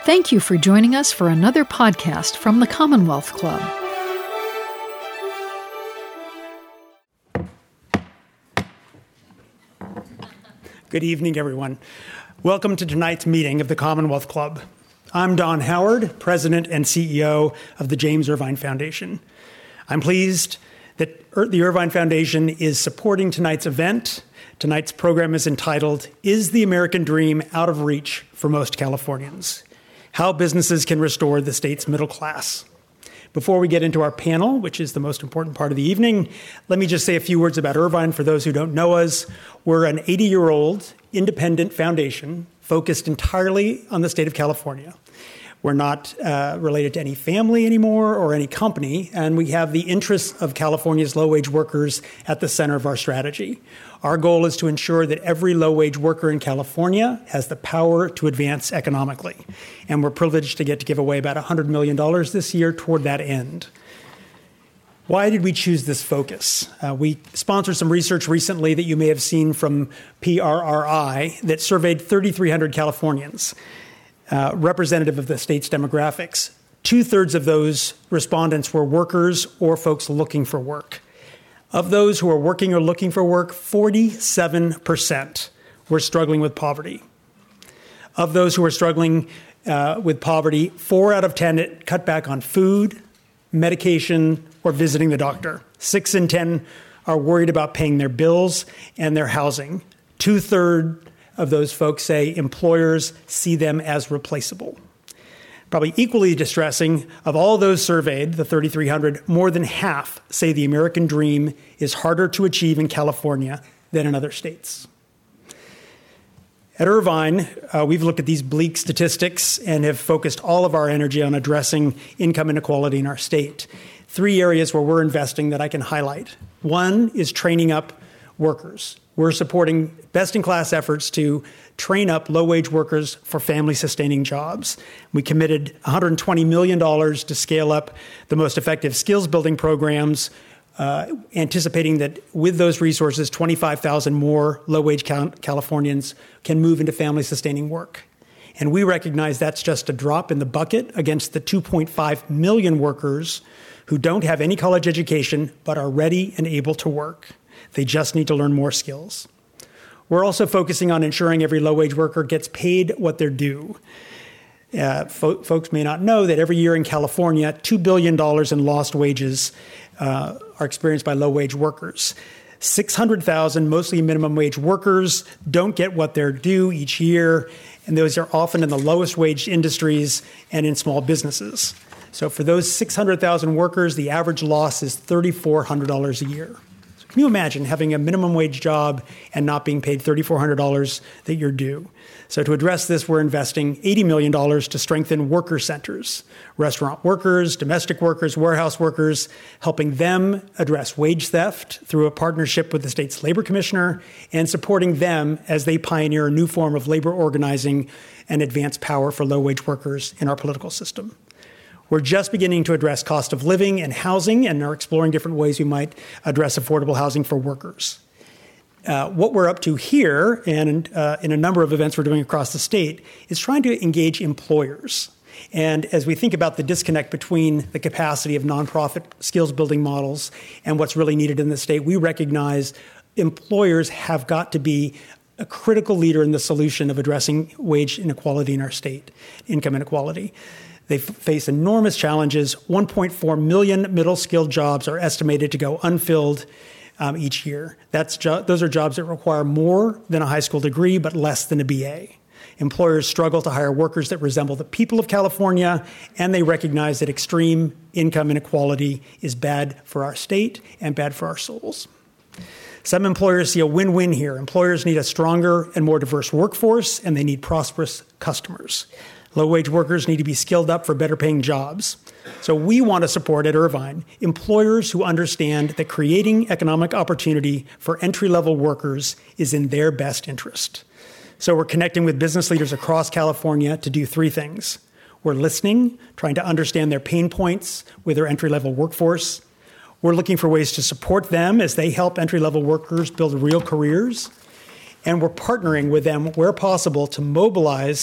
Thank you for joining us for another podcast from the Commonwealth Club. Good evening, everyone. Welcome to tonight's meeting of the Commonwealth Club. I'm Don Howard, President and CEO of the James Irvine Foundation. I'm pleased that the Irvine Foundation is supporting tonight's event. Tonight's program is entitled, Is the American Dream Out of Reach for Most Californians? How Businesses Can Restore the State's Middle Class. Before we get into our panel, which is the most important part of the evening, let me just say a few words about Irvine for those who don't know us. We're an 80-year-old independent foundation focused entirely on the state of California. We're not related to any family anymore or any company, and we have the interests of California's low-wage workers at the center of our strategy. Our goal is to ensure that every low-wage worker in California has the power to advance economically, and we're privileged to get to give away about $100 million this year toward that end. Why did we choose this focus? We sponsored some research recently that you may have seen from PRRI that surveyed 3,300 Californians. Representative of the state's demographics. 2/3 of those respondents were workers or folks looking for work. Of those who are working or looking for work, 47% were struggling with poverty. Of those who are struggling with poverty, 4 out of 10 cut back on food, medication, or visiting the doctor. 6 in 10 are worried about paying their bills and their housing. 2/3 of those folks say employers see them as replaceable. Probably equally distressing, of all those surveyed, the 3,300, more than half say the American dream is harder to achieve in California than in other states. At Irvine, we've looked at these bleak statistics and have focused all of our energy on addressing income inequality in our state. 3 areas where we're investing that I can highlight. One is training up workers. We're supporting best-in-class efforts to train up low-wage workers for family-sustaining jobs. We committed $120 million to scale up the most effective skills-building programs, anticipating that with those resources, 25,000 more low-wage Californians can move into family-sustaining work. And we recognize that's just a drop in the bucket against the 2.5 million workers who don't have any college education but are ready and able to work. They just need to learn more skills. We're also focusing on ensuring every low-wage worker gets paid what they're due. Folks may not know that every year in California, $2 billion in lost wages are experienced by low-wage workers. 600,000, mostly minimum wage workers, don't get what they're due each year, and those are often in the lowest wage industries and in small businesses. So for those 600,000 workers, the average loss is $3,400 a year. Can you imagine having a minimum wage job and not being paid $3,400 that you're due? So to address this, we're investing $80 million to strengthen worker centers, restaurant workers, domestic workers, warehouse workers, helping them address wage theft through a partnership with the state's labor commissioner and supporting them as they pioneer a new form of labor organizing and advance power for low-wage workers in our political system. We're just beginning to address cost of living and housing and are exploring different ways we might address affordable housing for workers. What we're up to here and in a number of events we're doing across the state is trying to engage employers. And as we think about the disconnect between the capacity of nonprofit skills building models and what's really needed in the state, we recognize employers have got to be a critical leader in the solution of addressing wage inequality in our state, income inequality. They face enormous challenges. 1.4 million middle-skilled jobs are estimated to go unfilled each year. Those are jobs that require more than a high school degree, but less than a BA. Employers struggle to hire workers that resemble the people of California, and they recognize that extreme income inequality is bad for our state and bad for our souls. Some employers see a win-win here. Employers need a stronger and more diverse workforce, and they need prosperous customers. Low-wage workers need to be skilled up for better-paying jobs. So we want to support at Irvine employers who understand that creating economic opportunity for entry-level workers is in their best interest. So we're connecting with business leaders across California to do 3 things. We're listening, trying to understand their pain points with their entry-level workforce. We're looking for ways to support them as they help entry-level workers build real careers. And we're partnering with them where possible to mobilize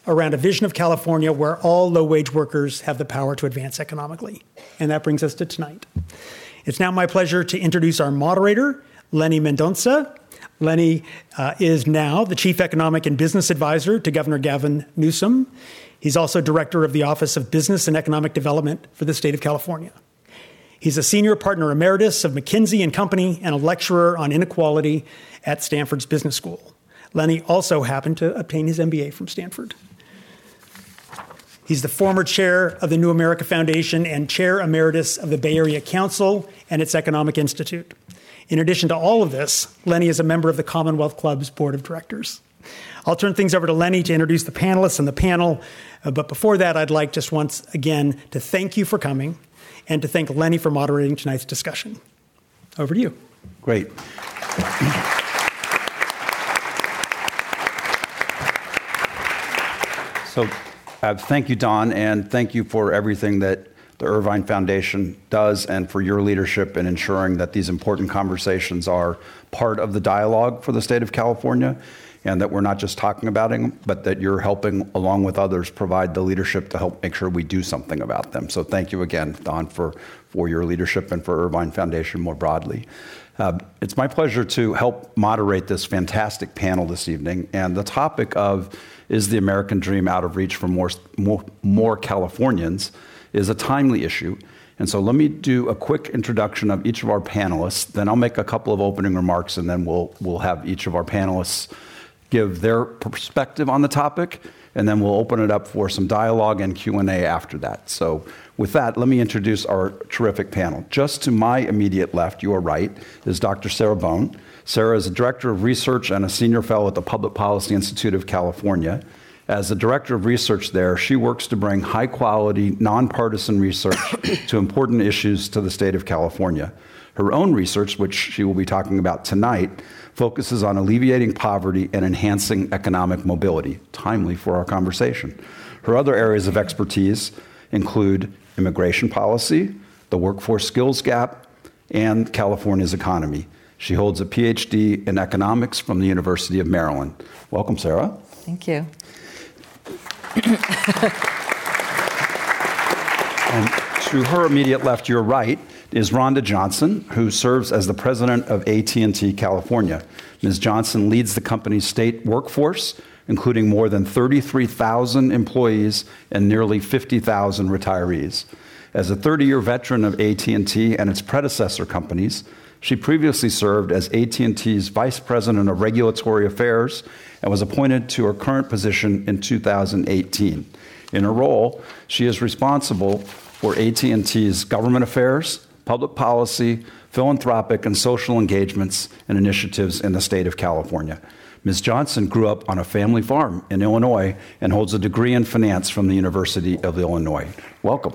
around a vision of California where all low-wage workers have the power to advance economically. And that brings us to tonight. It's now my pleasure to introduce our moderator, Lenny Mendonca. Lenny is now the Chief Economic and Business Advisor to Governor Gavin Newsom. He's also Director of the Office of Business and Economic Development for the state of California. He's a Senior Partner Emeritus of McKinsey & Company and a lecturer on inequality at Stanford's Business School. Lenny also happened to obtain his MBA from Stanford. He's the former chair of the New America Foundation and chair emeritus of the Bay Area Council and its Economic Institute. In addition to all of this, Lenny is a member of the Commonwealth Club's board of directors. I'll turn things over to Lenny to introduce the panelists and the panel. But before that, I'd like just once again to thank you for coming and to thank Lenny for moderating tonight's discussion. Over to you. Great. So thank you, Don, and thank you for everything that the Irvine Foundation does and for your leadership in ensuring that these important conversations are part of the dialogue for the state of California, and that we're not just talking about them, but that you're helping, along with others, provide the leadership to help make sure we do something about them. So thank you again, Don, for your leadership and for Irvine Foundation more broadly. It's my pleasure to help moderate this fantastic panel this evening, and the topic of is the American dream out of reach for more Californians is a timely issue. And so let me do a quick introduction of each of our panelists, then I'll make a couple of opening remarks, and then we'll have each of our panelists give their perspective on the topic, and then we'll open it up for some dialogue and Q&A after that. So with that, let me introduce our terrific panel. Just to my immediate left, your right, is Dr. Sarah Bohn. Sarah is a director of research and a senior fellow at the Public Policy Institute of California. As the director of research there, she works to bring high-quality, nonpartisan research to important issues to the state of California. Her own research, which she will be talking about tonight, focuses on alleviating poverty and enhancing economic mobility, timely for our conversation. Her other areas of expertise include immigration policy, the workforce skills gap, and California's economy. She holds a PhD in economics from the University of Maryland. Welcome, Sarah. Thank you. And to her immediate left, your right, is Rhonda Johnson, who serves as the president of AT&T California. Ms. Johnson leads the company's state workforce, including more than 33,000 employees and nearly 50,000 retirees. As a 30-year veteran of AT&T and its predecessor companies, she previously served as AT&T's vice president of regulatory affairs and was appointed to her current position in 2018. In her role, she is responsible for AT&T's government affairs, public policy, philanthropic and social engagements and initiatives in the state of California. Ms. Johnson grew up on a family farm in Illinois and holds a degree in finance from the University of Illinois. Welcome.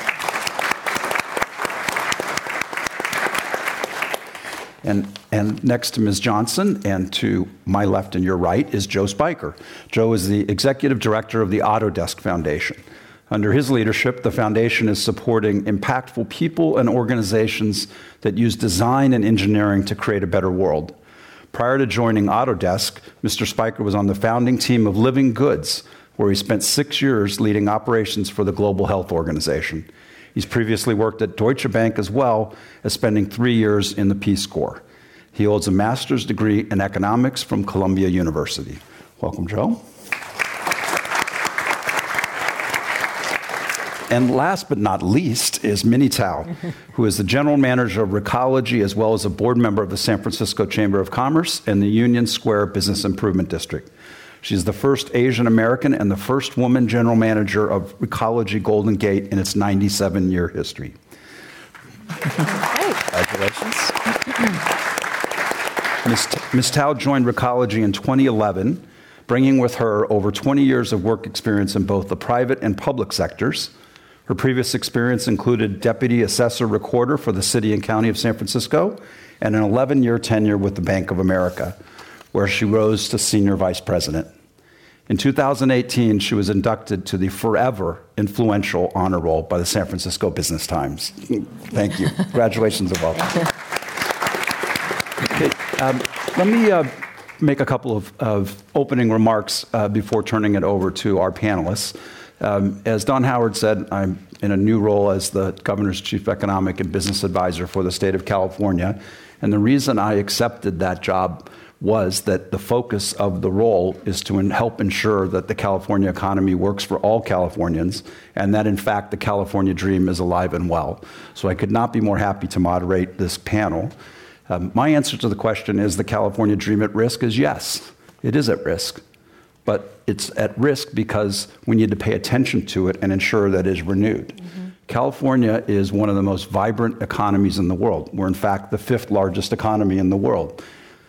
And next to Ms. Johnson and to my left and your right is Joe Spiker. Joe is the executive director of the Autodesk Foundation. Under his leadership, the foundation is supporting impactful people and organizations that use design and engineering to create a better world. Prior to joining Autodesk, Mr. Spiker was on the founding team of Living Goods, where he spent 6 years leading operations for the Global Health Organization. He's previously worked at Deutsche Bank as well as spending 3 years in the Peace Corps. He holds a master's degree in economics from Columbia University. Welcome, Joe. And last but not least is Minnie Tao, who is the general manager of Recology as well as a board member of the San Francisco Chamber of Commerce and the Union Square Business Improvement District. She's the first Asian American and the first woman general manager of Recology Golden Gate in its 97-year history. Congratulations. Ms. Tao joined Recology in 2011, bringing with her over 20 years of work experience in both the private and public sectors. Her previous experience included Deputy Assessor Recorder for the City and County of San Francisco and an 11-year tenure with the Bank of America, where she rose to Senior Vice President. In 2018, she was inducted to the forever influential honor roll by the San Francisco Business Times. Thank you. Congratulations and welcome. Okay, make a couple of opening remarks before turning it over to our panelists. As Don Howard said, I'm in a new role as the Governor's Chief Economic and Business Advisor for the state of California. And the reason I accepted that job was that the focus of the role is to help ensure that the California economy works for all Californians, and that in fact the California dream is alive and well. So I could not be more happy to moderate this panel. My answer to the question, is the California dream at risk, is yes, it is at risk. But it's at risk because we need to pay attention to it and ensure that it is renewed. Mm-hmm. California is one of the most vibrant economies in the world. We're in fact the 5th largest economy in the world.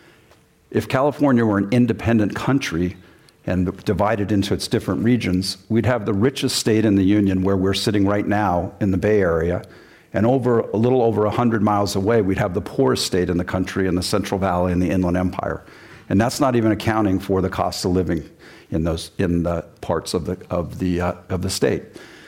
If California were an independent country and divided into its different regions, we'd have the richest state in the union where we're sitting right now in the Bay Area. And a little over 100 miles away, we'd have the poorest state in the country in the Central Valley and the Inland Empire. And that's not even accounting for the cost of living in the parts of the state.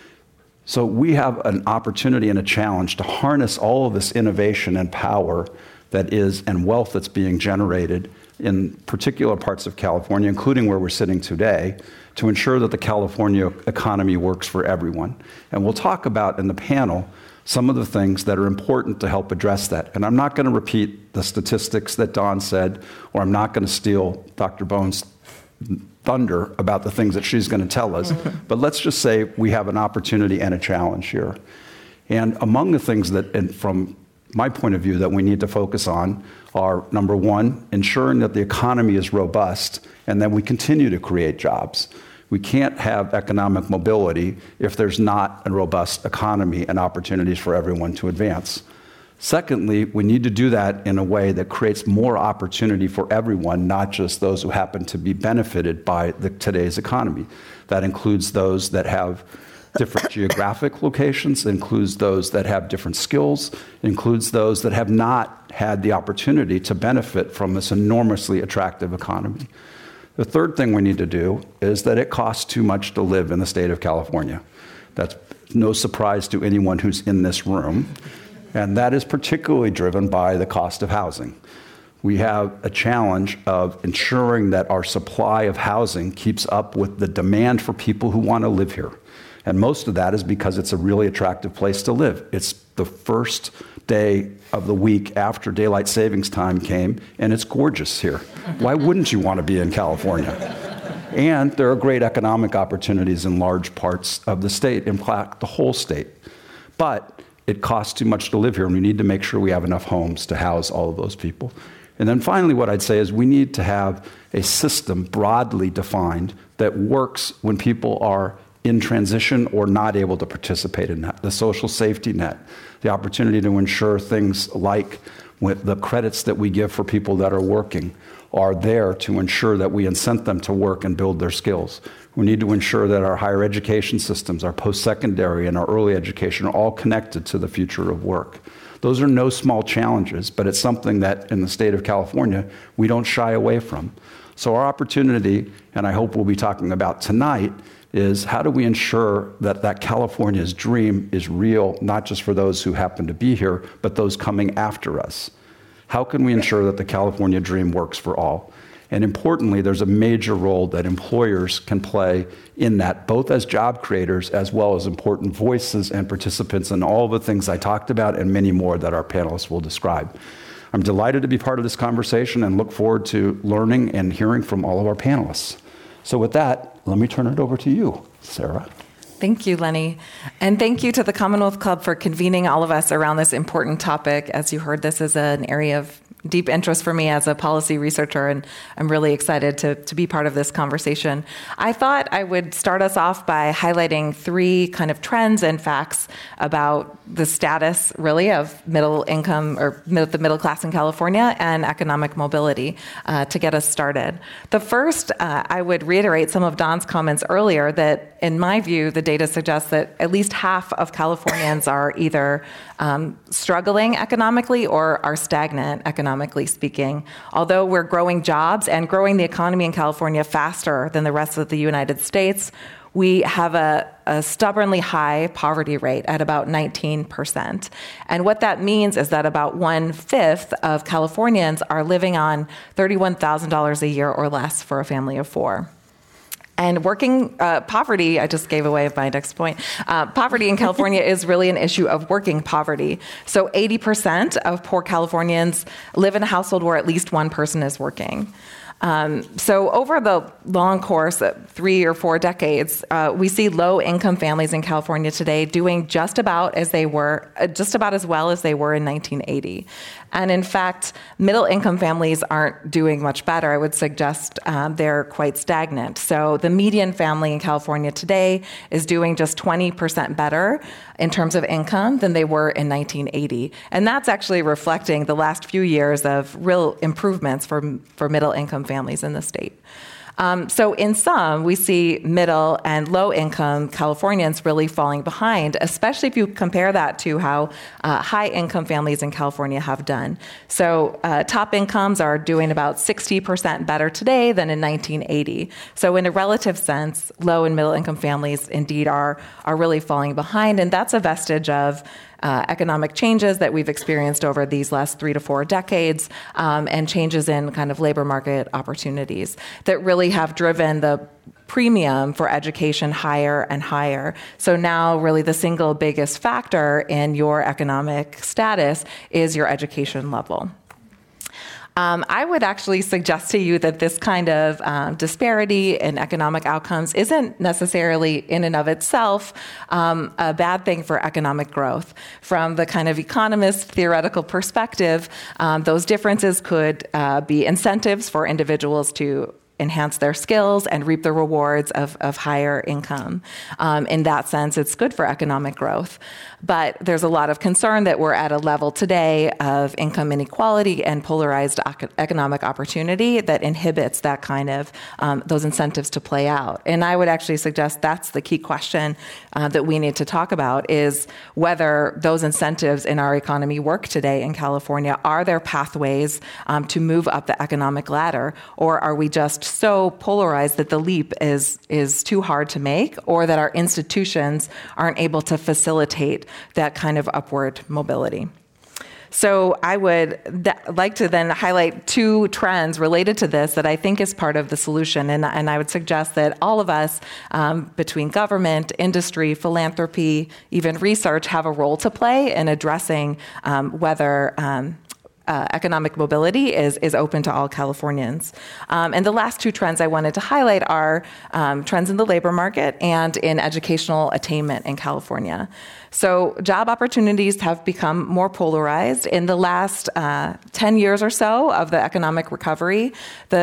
So we have an opportunity and a challenge to harness all of this innovation and power that is, and wealth that's being generated in particular parts of California, including where we're sitting today, to ensure that the California economy works for everyone. And we'll talk about in the panel some of the things that are important to help address that. And I'm not going to repeat the statistics that Dawn said, or I'm not going to steal Dr. Bone's thunder about the things that she's going to tell us. But let's just say we have an opportunity and a challenge here. And among the things that, and from my point of view, that we need to focus on are, number one, ensuring that the economy is robust and that we continue to create jobs. We can't have economic mobility if there's not a robust economy and opportunities for everyone to advance. Secondly, we need to do that in a way that creates more opportunity for everyone, not just those who happen to be benefited by today's economy. That includes those that have different geographic locations, includes those that have different skills, includes those that have not had the opportunity to benefit from this enormously attractive economy. The third thing we need to do is that it costs too much to live in the state of California. That's no surprise to anyone who's in this room. And that is particularly driven by the cost of housing. We have a challenge of ensuring that our supply of housing keeps up with the demand for people who want to live here. And most of that is because it's a really attractive place to live. It's the first day of the week after daylight savings time came, and it's gorgeous here. Why wouldn't you want to be in California? And there are great economic opportunities in large parts of the state, in fact, the whole state. But it costs too much to live here, and we need to make sure we have enough homes to house all of those people. And then finally, what I'd say is we need to have a system broadly defined that works when people are in transition or not able to participate in that. The social safety net, the opportunity to ensure things like with the credits that we give for people that are working are there to ensure that we incent them to work and build their skills. We need to ensure that our higher education systems, our post-secondary and our early education are all connected to the future of work. Those are no small challenges, but it's something that in the state of California, we don't shy away from. So our opportunity, and I hope we'll be talking about tonight, is how do we ensure that California's dream is real, not just for those who happen to be here, but those coming after us? How can we ensure that the California dream works for all? And importantly, there's a major role that employers can play in that, both as job creators as well as important voices and participants in all the things I talked about and many more that our panelists will describe. I'm delighted to be part of this conversation and look forward to learning and hearing from all of our panelists. So with that, let me turn it over to you, Sarah. Thank you, Lenny. And thank you to the Commonwealth Club for convening all of us around this important topic. As you heard, this is an area of deep interest for me as a policy researcher, and I'm really excited to be part of this conversation. I thought I would start us off by highlighting 3 kind of trends and facts about the status, really, of middle income or the middle class in California and economic mobility to get us started. The first, I would reiterate some of Don's comments earlier that, in my view, the data suggests that at least half of Californians are either struggling economically or are stagnant economically speaking. Although we're growing jobs and growing the economy in California faster than the rest of the United States, we have a stubbornly high poverty rate at about 19%. And what that means is that about 1/5 of Californians are living on $31,000 a year or less for a family of four. And poverty, I just gave away my next point. Poverty in California is really an issue of working poverty. So 80% of poor Californians live in a household where at least one person is working. So over the long course of 3 or 4 decades, we see low-income families in California today doing just about as well as they were in 1980. And in fact, middle-income families aren't doing much better. I would suggest they're quite stagnant. So the median family in California today is doing just 20% better in terms of income than they were in 1980. And that's actually reflecting the last few years of real improvements for middle-income families in the state. So in sum, we see middle and low-income Californians really falling behind, especially if you compare that to how high-income families in California have done. So top incomes are doing about 60% better today than in 1980. So in a relative sense, low and middle-income families indeed are really falling behind, and that's a vestige of economic changes that we've experienced over these last 3 to 4 decades, and changes in kind of labor market opportunities that really have driven the premium for education higher and higher. So now really the single biggest factor in your economic status is your education level. I would actually suggest to you that this kind of disparity in economic outcomes isn't necessarily in and of itself a bad thing for economic growth. From the kind of economist theoretical perspective, those differences could be incentives for individuals to enhance their skills and reap the rewards of higher income. In that sense, it's good for economic growth. But there's a lot of concern that we're at a level today of income inequality and polarized economic opportunity that inhibits that kind of those incentives to play out. And I would actually suggest that's the key question that we need to talk about, is whether those incentives in our economy work today in California. Are there pathways to move up the economic ladder, or are we just so polarized that the leap is too hard to make, or that our institutions aren't able to facilitate that kind of upward mobility? So I would like to then highlight 2 trends related to this that I think is part of the solution. And I would suggest that all of us, between government, industry, philanthropy, even research, have a role to play in addressing whether economic mobility is open to all Californians. And the last 2 trends I wanted to highlight are trends in the labor market and in educational attainment in California. So job opportunities have become more polarized. In the last 10 years or so of the economic recovery,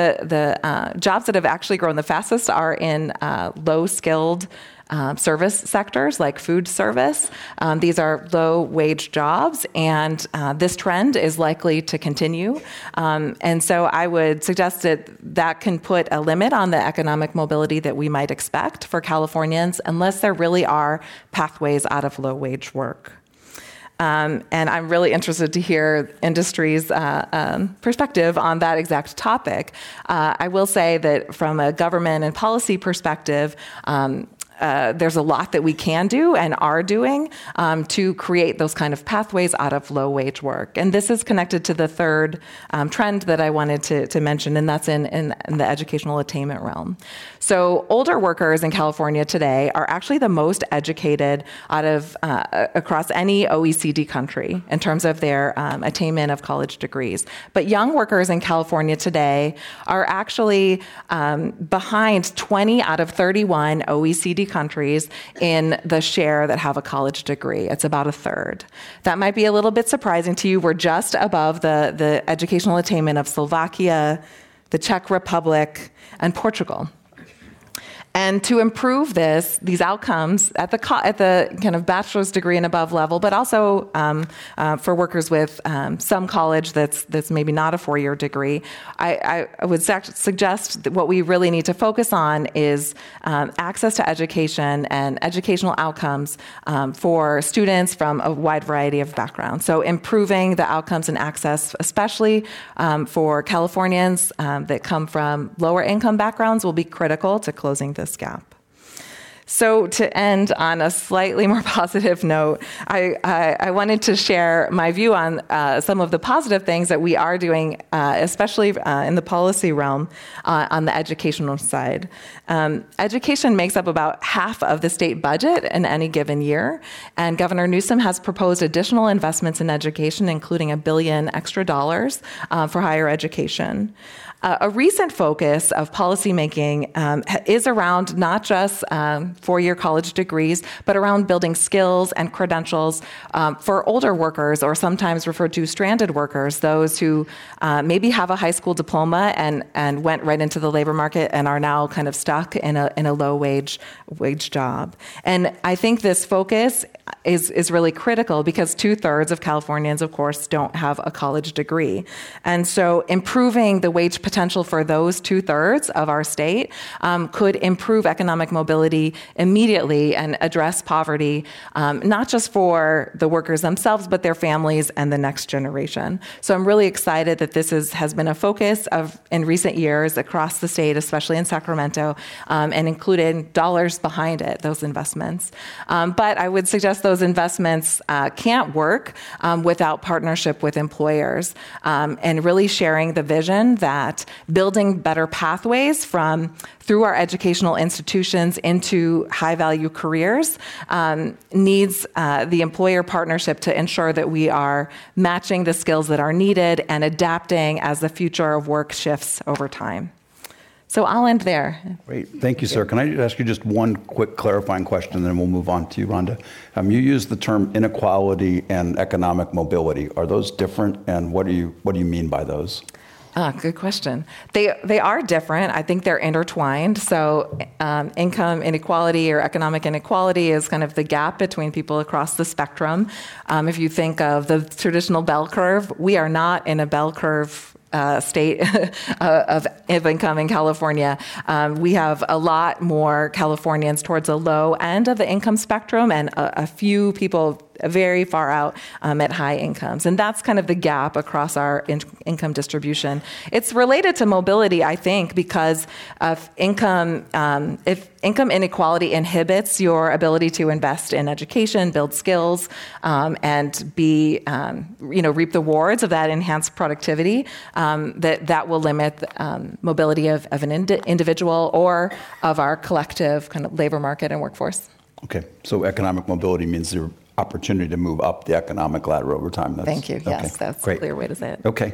the jobs that have actually grown the fastest are in low-skilled service sectors like food service. These are low-wage jobs, and this trend is likely to continue. And so I would suggest that can put a limit on the economic mobility that we might expect for Californians unless there really are pathways out of low-wage work. And I'm really interested to hear industry's perspective on that exact topic. I will say that from a government and policy perspective, there's a lot that we can do and are doing to create those kind of pathways out of low-wage work. And this is connected to the third trend that I wanted to mention, and that's in the educational attainment realm. So older workers in California today are actually the most educated out of across any OECD country in terms of their attainment of college degrees. But young workers in California today are actually behind 20 out of 31 OECD countries in the share that have a college degree. It's about a third. That might be a little bit surprising to you. We're just above the educational attainment of Slovakia, the Czech Republic, and Portugal. And to improve these outcomes at the kind of bachelor's degree and above level, but also for workers with some college that's maybe not a 4-year degree, I would suggest that what we really need to focus on is access to education and educational outcomes for students from a wide variety of backgrounds. So improving the outcomes and access, especially for Californians that come from lower income backgrounds, will be critical to closing this gap. So to end on a slightly more positive note, I wanted to share my view on some of the positive things that we are doing, especially in the policy realm on the educational side. Education makes up about half of the state budget in any given year, and Governor Newsom has proposed additional investments in education, including $1 billion extra dollars for higher education. A recent focus of policymaking is around not just four-year college degrees, but around building skills and credentials for older workers, or sometimes referred to stranded workers, those who maybe have a high school diploma and went right into the labor market and are now kind of stuck in a low wage job. And I think this focus is really critical because 2/3 of Californians, of course, don't have a college degree. And so improving the wage potential for those 2/3 of our state could improve economic mobility immediately and address poverty, not just for the workers themselves, but their families and the next generation. So I'm really excited that this has been a focus in recent years across the state, especially in Sacramento, and included dollars behind it, those investments. But I would suggest those investments can't work without partnership with employers and really sharing the vision that building better pathways through our educational institutions into high-value careers needs the employer partnership to ensure that we are matching the skills that are needed and adapting as the future of work shifts over time. So I'll end there. Great. Thank you, sir. Can I ask you just one quick clarifying question, and then we'll move on to you, Rhonda? You used the term inequality and economic mobility. Are those different, and what do you mean by those? Good question. They are different. I think they're intertwined. So income inequality or economic inequality is kind of the gap between people across the spectrum. If you think of the traditional bell curve, we are not in a bell curve state of income in California. We have a lot more Californians towards the low end of the income spectrum and a few people very far out at high incomes. And that's kind of the gap across our income distribution. It's related to mobility, I think, because if income inequality inhibits your ability to invest in education, build skills, and reap the rewards of that enhanced productivity, that will limit mobility of an individual or of our collective kind of labor market and workforce. Okay, so economic mobility means the opportunity to move up the economic ladder over time. Thank you. Yes, that's a clear way to say it. Okay.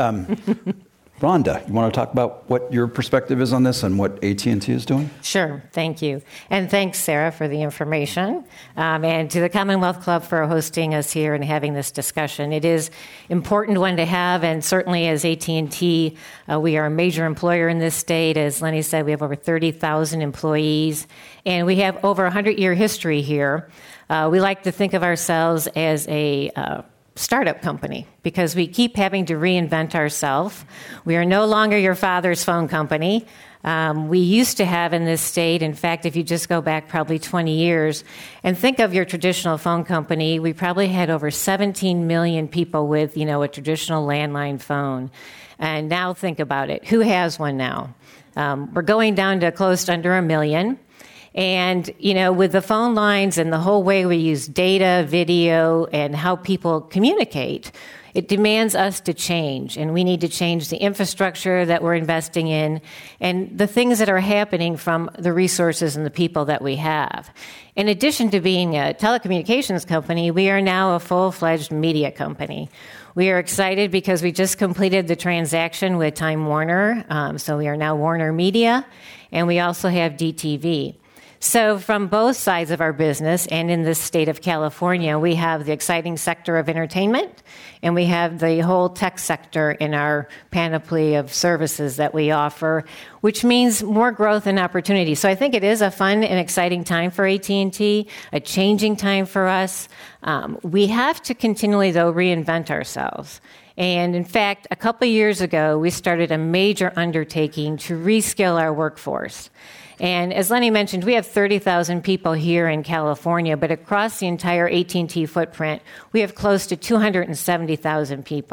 Rhonda, you want to talk about what your perspective is on this and what AT&T is doing? Sure. Thank you. And thanks, Sarah, for the information, and to the Commonwealth Club for hosting us here and having this discussion. It is an important one to have, and certainly as AT&T, we are a major employer in this state. As Lenny said, we have over 30,000 employees, and we have over a 100-year history here. We like to think of ourselves as a startup company because we keep having to reinvent ourselves. We are no longer your father's phone company. We used to have in this state, in fact, if you just go back probably 20 years and think of your traditional phone company, we probably had over 17 million people with, a traditional landline phone. And now think about it. Who has one now? We're going down to close to under 1 million. And, with the phone lines and the whole way we use data, video, and how people communicate, it demands us to change. And we need to change the infrastructure that we're investing in and the things that are happening from the resources and the people that we have. In addition to being a telecommunications company, we are now a full-fledged media company. We are excited because we just completed the transaction with Time Warner. So we are now Warner Media, and we also have DTV. So from both sides of our business and in this state of California, we have the exciting sector of entertainment, and we have the whole tech sector in our panoply of services that we offer, which means more growth and opportunity. So I think it is a fun and exciting time for AT&T, a changing time for us. We have to continually, though, reinvent ourselves. And in fact, a couple of years ago, we started a major undertaking to reskill our workforce. And as Lenny mentioned, we have 30,000 people here in California, but across the entire AT&T footprint, we have close to 270,000 people.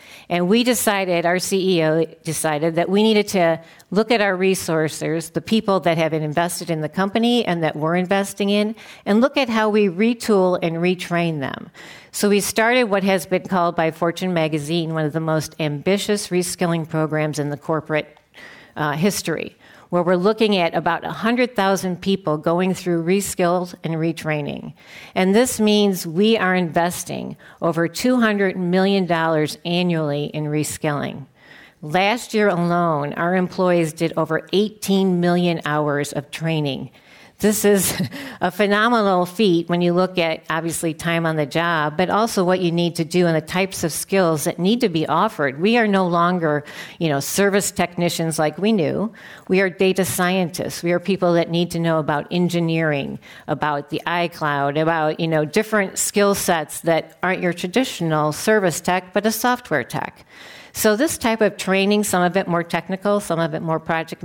And we decided, our CEO decided, that we needed to look at our resources, the people that have been invested in the company and that we're investing in, and look at how we retool and retrain them. So we started what has been called by Fortune magazine one of the most ambitious reskilling programs in the corporate history, where we're looking at about 100,000 people going through reskills and retraining. And this means we are investing over $200 million annually in reskilling. Last year alone, our employees did over 18 million hours of training. This is a phenomenal feat when you look at, obviously, time on the job, but also what you need to do and the types of skills that need to be offered. We are no longer, service technicians like we knew. We are data scientists. We are people that need to know about engineering, about the iCloud, about, different skill sets that aren't your traditional service tech, but a software tech. So this type of training, some of it more technical, some of it more project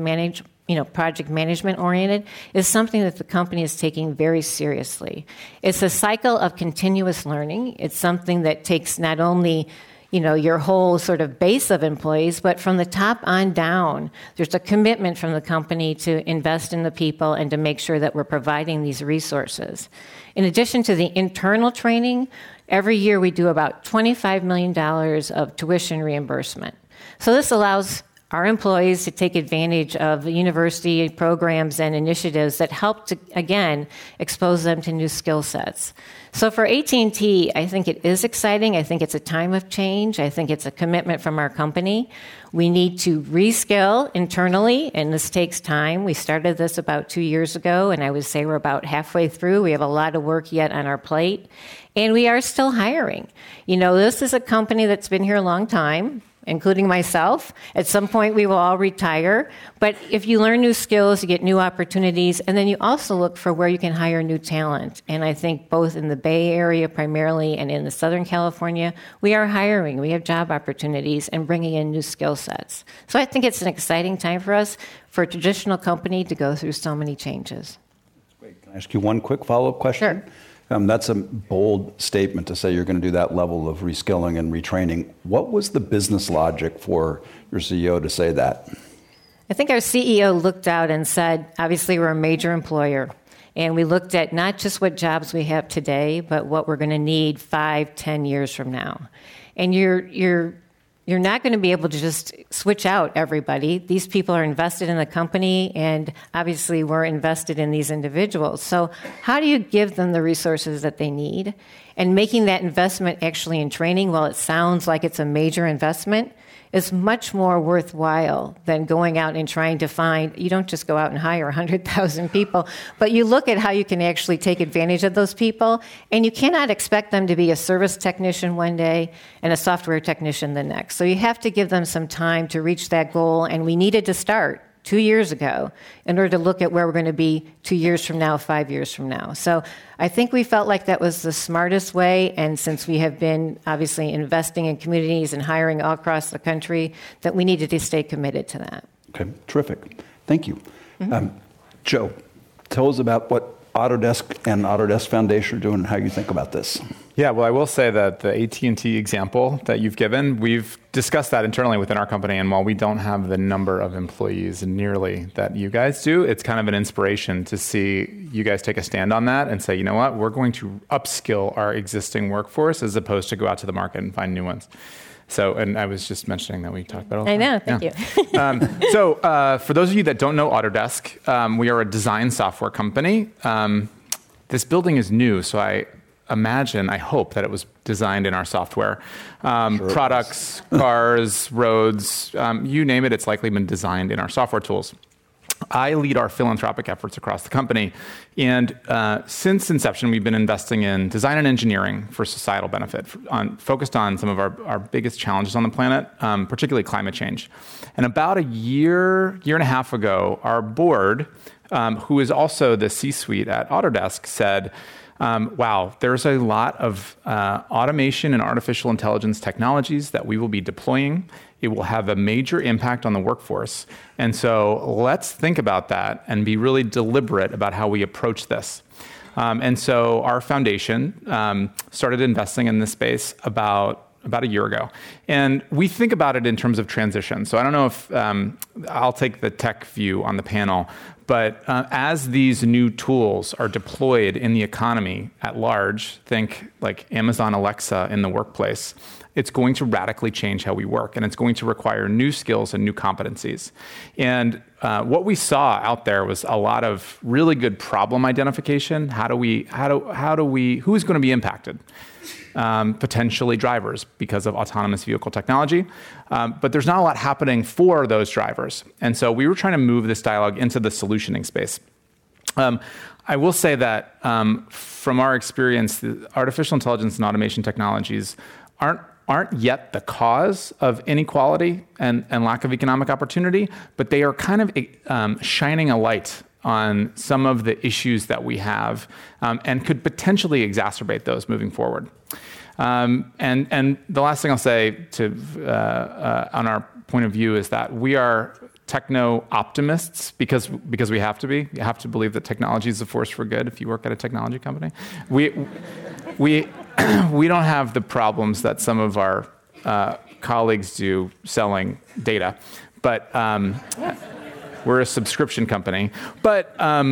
management oriented, is something that the company is taking very seriously. It's a cycle of continuous learning. It's something that takes not only your whole sort of base of employees, but from the top on down, there's a commitment from the company to invest in the people and to make sure that we're providing these resources. In addition to the internal training, every year we do about $25 million of tuition reimbursement. So this allows our employees to take advantage of the university programs and initiatives that help to, again, expose them to new skill sets. So for AT&T, I think it is exciting. I think it's a time of change. I think it's a commitment from our company. We need to reskill internally, and this takes time. We started this about 2 years ago, and I would say we're about halfway through. We have a lot of work yet on our plate, and we are still hiring. This is a company that's been here a long time, including myself. At some point, we will all retire. But if you learn new skills, you get new opportunities, and then you also look for where you can hire new talent. And I think both in the Bay Area primarily and in the Southern California, we are hiring. We have job opportunities and bringing in new skill sets. So I think it's an exciting time for us, for a traditional company to go through so many changes. Great. Can I ask you one quick follow-up question? Sure. That's a bold statement to say you're going to do that level of reskilling and retraining. What was the business logic for your CEO to say that? I think our CEO looked out and said, obviously, we're a major employer. And we looked at not just what jobs we have today, but what we're going to need 5-10 years from now. And you're not going to be able to just switch out everybody. These people are invested in the company, and obviously we're invested in these individuals. So how do you give them the resources that they need? And making that investment actually in training, while it sounds like it's a major investment, is much more worthwhile than going out and trying to find. You don't just go out and hire 100,000 people, but you look at how you can actually take advantage of those people, and you cannot expect them to be a service technician one day and a software technician the next. So you have to give them some time to reach that goal, and we needed to start 2 years ago in order to look at where we're going to be 2 years from now, 5 years from now. So I think we felt like that was the smartest way, and since we have been obviously investing in communities and hiring all across the country, that we needed to stay committed to that. Okay, terrific. Thank you. Joe, tell us about what Autodesk and Autodesk Foundation are doing and how you think about this. Yeah, well, I will say that the AT&T example that you've given, we've discussed that internally within our company, and while we don't have the number of employees nearly that you guys do, it's kind of an inspiration to see you guys take a stand on that and say, you know what, we're going to upskill our existing workforce as opposed to go out to the market and find new ones. So, and I was just mentioning that we talked about it all the time. I know, thank you. So for those of you that don't know Autodesk, we are a design software company. This building is new, so I hope that it was designed in our software. Sure products, cars, roads, you name it, it's likely been designed in our software tools. I lead our philanthropic efforts across the company, and since inception, we've been investing in design and engineering for societal benefit, focused on some of our biggest challenges on the planet, particularly climate change. And about a year and a half ago, our board, who is also the C-suite at Autodesk, said, wow, there's a lot of automation and artificial intelligence technologies that we will be deploying. It will have a major impact on the workforce. And so let's think about that and be really deliberate about how we approach this. And so our foundation started investing in this space about about a year ago. And we think about it in terms of transition. So I don't know if I'll take the tech view on the panel, but as these new tools are deployed in the economy at large, think like Amazon Alexa in the workplace, it's going to radically change how we work, and it's going to require new skills and new competencies. And what we saw out there was a lot of really good problem identification. Who's going to be impacted? Potentially drivers because of autonomous vehicle technology. But there's not a lot happening for those drivers. And so we were trying to move this dialogue into the solutioning space. I will say that from our experience, the artificial intelligence and automation technologies aren't yet the cause of inequality and lack of economic opportunity, but they are kind of shining a light on some of the issues that we have and could potentially exacerbate those moving forward. And the last thing I'll say on our point of view is that we are techno-optimists because we have to be. You have to believe that technology is a force for good if you work at a technology company. We don't have the problems that some of our colleagues do selling data, but we're a subscription company. But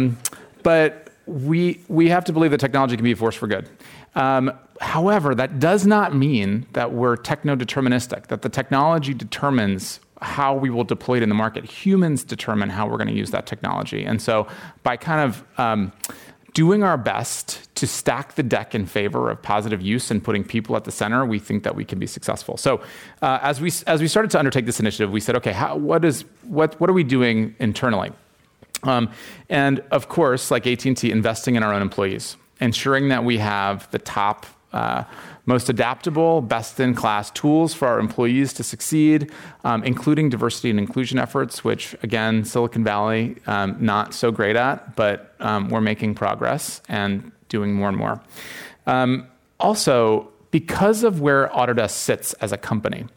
we have to believe that technology can be a force for good. However, that does not mean that we're techno-deterministic, that the technology determines how we will deploy it in the market. Humans determine how we're going to use that technology. And so by kind of doing our best to stack the deck in favor of positive use and putting people at the center, we think that we can be successful. So as we started to undertake this initiative, we said, okay, what are we doing internally? And of course, like AT&T, investing in our own employees, ensuring that we have the top, most adaptable, best-in-class tools for our employees to succeed, including diversity and inclusion efforts, which, again, Silicon Valley, not so great at, but we're making progress and doing more and more. Also, because of where Autodesk sits as a company,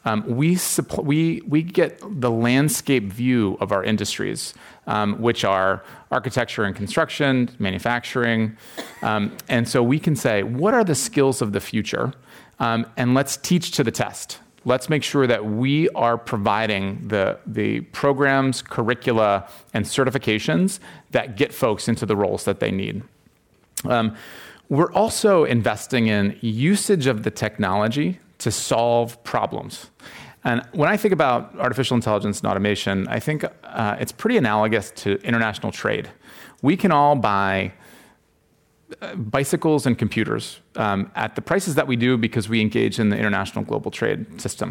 we get the landscape view of our industries, which are architecture and construction, manufacturing. And so we can say, what are the skills of the future? And let's teach to the test. Let's make sure that we are providing the programs, curricula, and certifications that get folks into the roles that they need. We're also investing in usage of the technology to solve problems. And when I think about artificial intelligence and automation, I think it's pretty analogous to international trade. We can all buy bicycles and computers at the prices that we do because we engage in the international global trade system.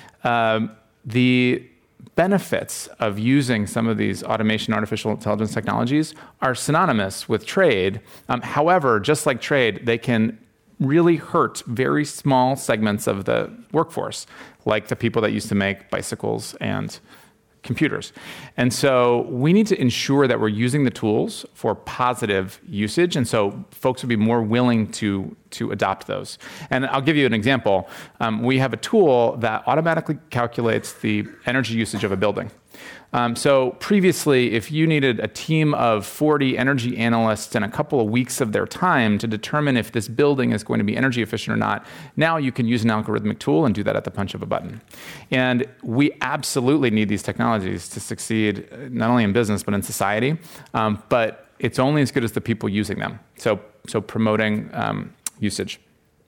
The benefits of using some of these automation, artificial intelligence technologies are synonymous with trade. However, just like trade, they can really hurt very small segments of the workforce, like the people that used to make bicycles and computers. And so we need to ensure that we're using the tools for positive usage, and so folks would be more willing to adopt those. And I'll give you an example. We have a tool that automatically calculates the energy usage of a building. So previously, if you needed a team of 40 energy analysts and a couple of weeks of their time to determine if this building is going to be energy efficient or not, now you can use an algorithmic tool and do that at the punch of a button. And we absolutely need these technologies to succeed, not only in business, but in society. But it's only as good as the people using them. So promoting usage.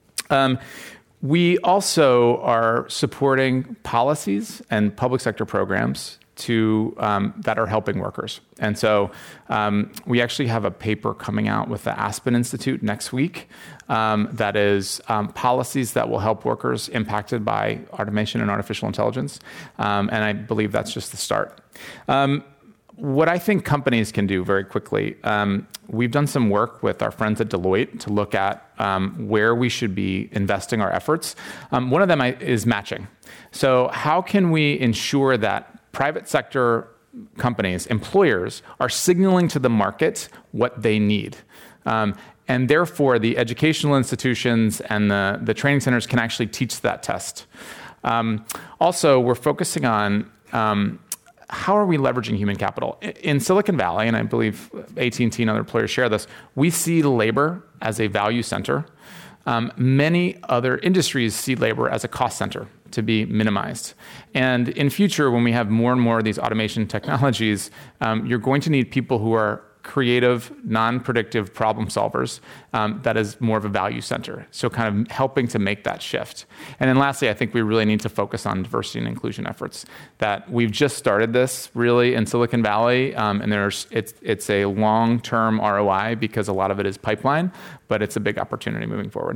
We also are supporting policies and public sector programs that are helping workers. And so we actually have a paper coming out with the Aspen Institute next week that is policies that will help workers impacted by automation and artificial intelligence. And I believe that's just the start. What I think companies can do very quickly, we've done some work with our friends at Deloitte to look at where we should be investing our efforts. One of them is matching. So how can we ensure that private sector companies, employers, are signaling to the market what they need? And therefore, the educational institutions and the training centers can actually teach that test. Also, we're focusing on how are we leveraging human capital? In Silicon Valley, and I believe AT&T and other employers share this, we see labor as a value center. Many other industries see labor as a cost center to be minimized. And in future, when we have more and more of these automation technologies, you're going to need people who are creative, non-predictive problem solvers. That is more of a value center. So kind of helping to make that shift. And then lastly, I think we really need to focus on diversity and inclusion efforts. That we've just started this really in Silicon Valley, and it's a long-term ROI because a lot of it is pipeline, but it's a big opportunity moving forward.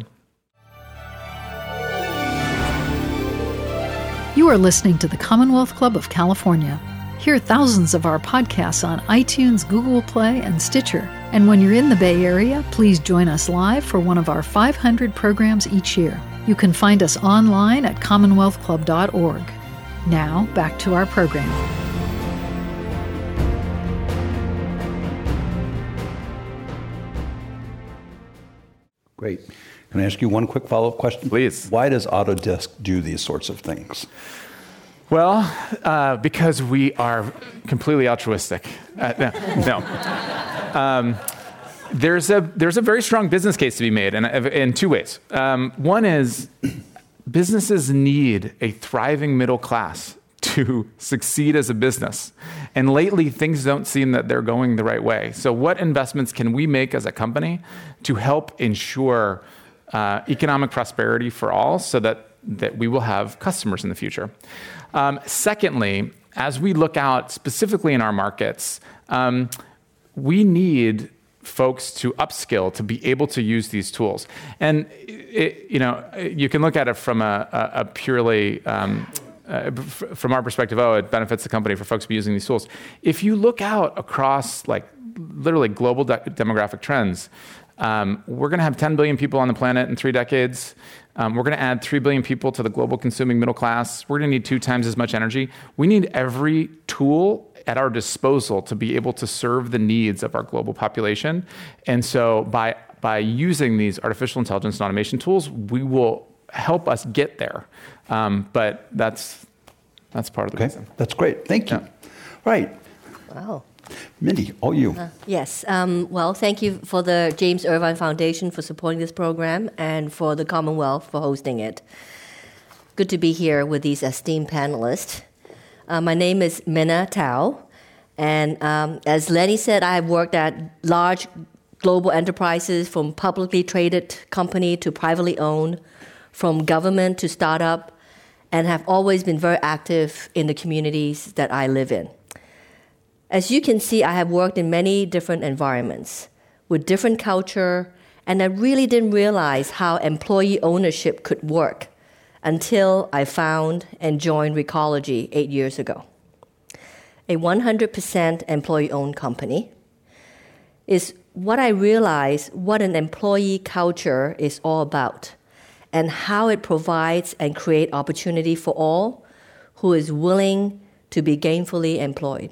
You are listening to the Commonwealth Club of California. Hear thousands of our podcasts on iTunes, Google Play, and Stitcher. And when you're in the Bay Area, please join us live for one of our 500 programs each year. You can find us online at commonwealthclub.org. Now, back to our program. Great. Can I ask you one quick follow-up question? Please. Why does Autodesk do these sorts of things? Well, because we are completely altruistic. No. There's a very strong business case to be made in two ways. One is businesses need a thriving middle class to succeed as a business. And lately, things don't seem that they're going the right way. So what investments can we make as a company to help ensure economic prosperity for all so that we will have customers in the future? Secondly, as we look out specifically in our markets, we need folks to upskill to be able to use these tools. And you can look at it from a purely from our perspective, it benefits the company for folks to be using these tools. If you look out across like literally global demographic trends, we're going to have 10 billion people on the planet in 3 decades. We're going to add 3 billion people to the global consuming middle class. We're going to need 2 times as much energy. We need every tool at our disposal to be able to serve the needs of our global population. And so by using these artificial intelligence and automation tools, we will help us get there. But that's part of the reason. That's great. Thank you. Yeah. Right. Wow. Mindy, all you. Yes. Well, thank you for the James Irvine Foundation for supporting this program and for the Commonwealth for hosting it. Good to be here with these esteemed panelists. My name is Minna Tao, and as Lenny said, I have worked at large global enterprises, from publicly traded company to privately owned, from government to startup, and have always been very active in the communities that I live in. As you can see, I have worked in many different environments with different culture, and I really didn't realize how employee ownership could work until I found and joined Recology 8 years ago. A 100% employee-owned company is what I realized what an employee culture is all about and how it provides and creates opportunity for all who is willing to be gainfully employed.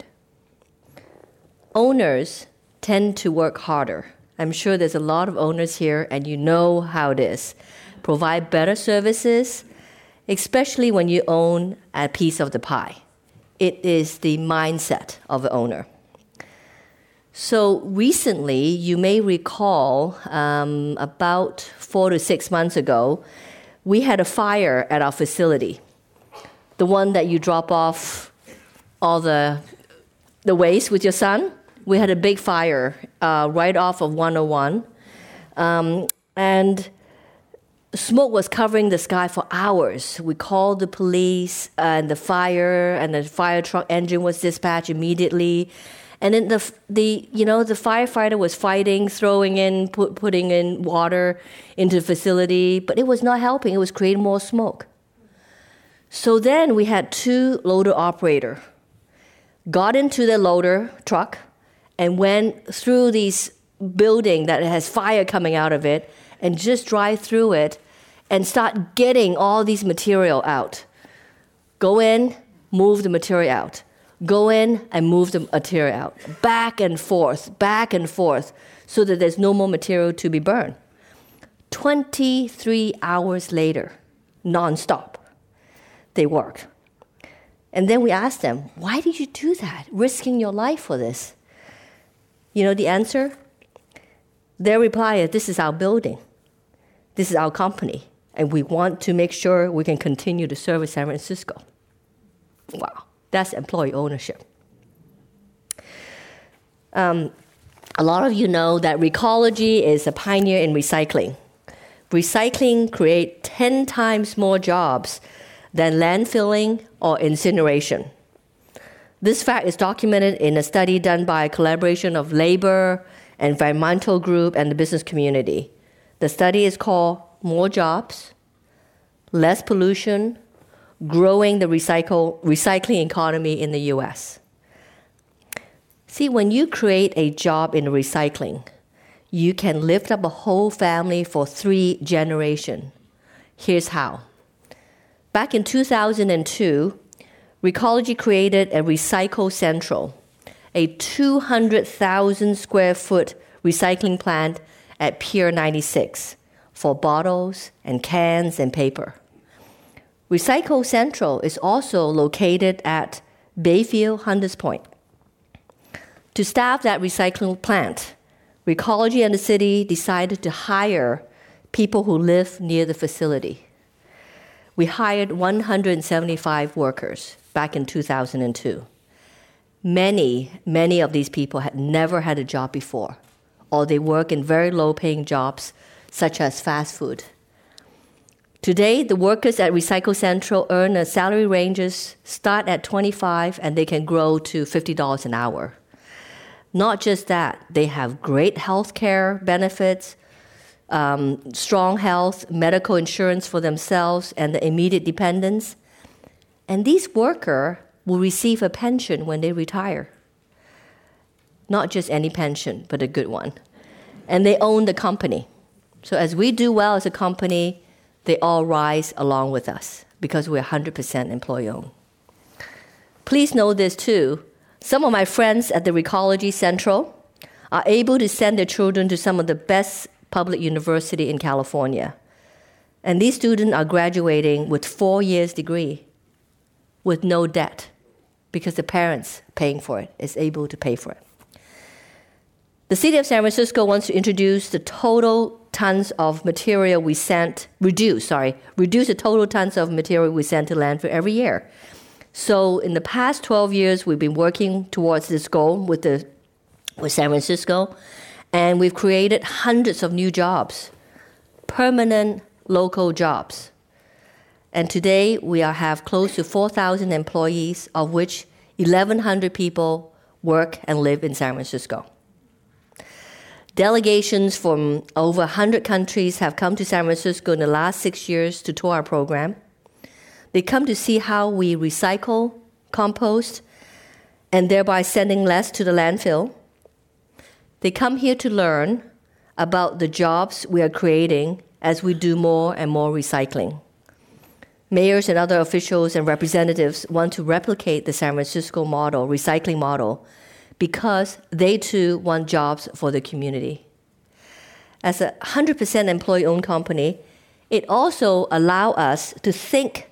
Owners tend to work harder. I'm sure there's a lot of owners here, and you know how it is. Provide better services, especially when you own a piece of the pie. It is the mindset of the owner. So recently, you may recall, about 4 to 6 months ago, we had a fire at our facility. The one that you drop off all the waste with your son. We had a big fire right off of 101. And smoke was covering the sky for hours. We called the police and the fire truck engine was dispatched immediately. And then the firefighter was fighting, putting in water into the facility, but it was not helping. It was creating more smoke. So then we had 2 loader operators got into the loader truck and went through this building that has fire coming out of it and just drive through it and start getting all these material out. Go in, move the material out. Go in and move the material out. Back and forth, so that there's no more material to be burned. 23 hours later, nonstop, they work. And then we asked them, why did you do that, risking your life for this? You know the answer? Their reply is, this is our building. This is our company, and we want to make sure we can continue to service San Francisco. Wow, that's employee ownership. A lot of you know that Recology is a pioneer in recycling. Recycling creates 10 times more jobs than landfilling or incineration. This fact is documented in a study done by a collaboration of labor, environmental group, and the business community. The study is called More Jobs, Less Pollution, Growing the Recycling Economy in the U.S. See, when you create a job in recycling, you can lift up a whole family for 3 generations. Here's how. Back in 2002, Recology created a Recycle Central, a 200,000 square foot recycling plant at Pier 96 for bottles and cans and paper. Recycle Central is also located at Bayfield Hunters Point. To staff that recycling plant, Recology and the city decided to hire people who live near the facility. We hired 175 workers back in 2002. Many of these people had never had a job before, or they work in very low-paying jobs, such as fast food. Today, the workers at Recycle Central earn a salary ranges start at $25 and they can grow to $50 an hour. Not just that, they have great health care benefits, strong health, medical insurance for themselves and the immediate dependents. And these workers will receive a pension when they retire. Not just any pension, but a good one. And they own the company. So as we do well as a company, they all rise along with us because we're 100% employee-owned. Please know this too. Some of my friends at the Recology Central are able to send their children to some of the best public university in California. And these students are graduating with 4 years degree with no debt because the parents paying for it is able to pay for it. The city of San Francisco wants to introduce the total tons of material we reduce the total tons of material we send to landfill every year. So in the past 12 years, we've been working towards this goal with San Francisco, and we've created hundreds of new jobs, permanent local jobs. And today, we have close to 4,000 employees, of which 1,100 people work and live in San Francisco. Delegations from over 100 countries have come to San Francisco in the last 6 years to tour our program. They come to see how we recycle, compost, and thereby sending less to the landfill. They come here to learn about the jobs we are creating as we do more and more recycling. Mayors and other officials and representatives want to replicate the San Francisco model, recycling model, because they too want jobs for the community. As a 100% employee-owned company, it also allows us to think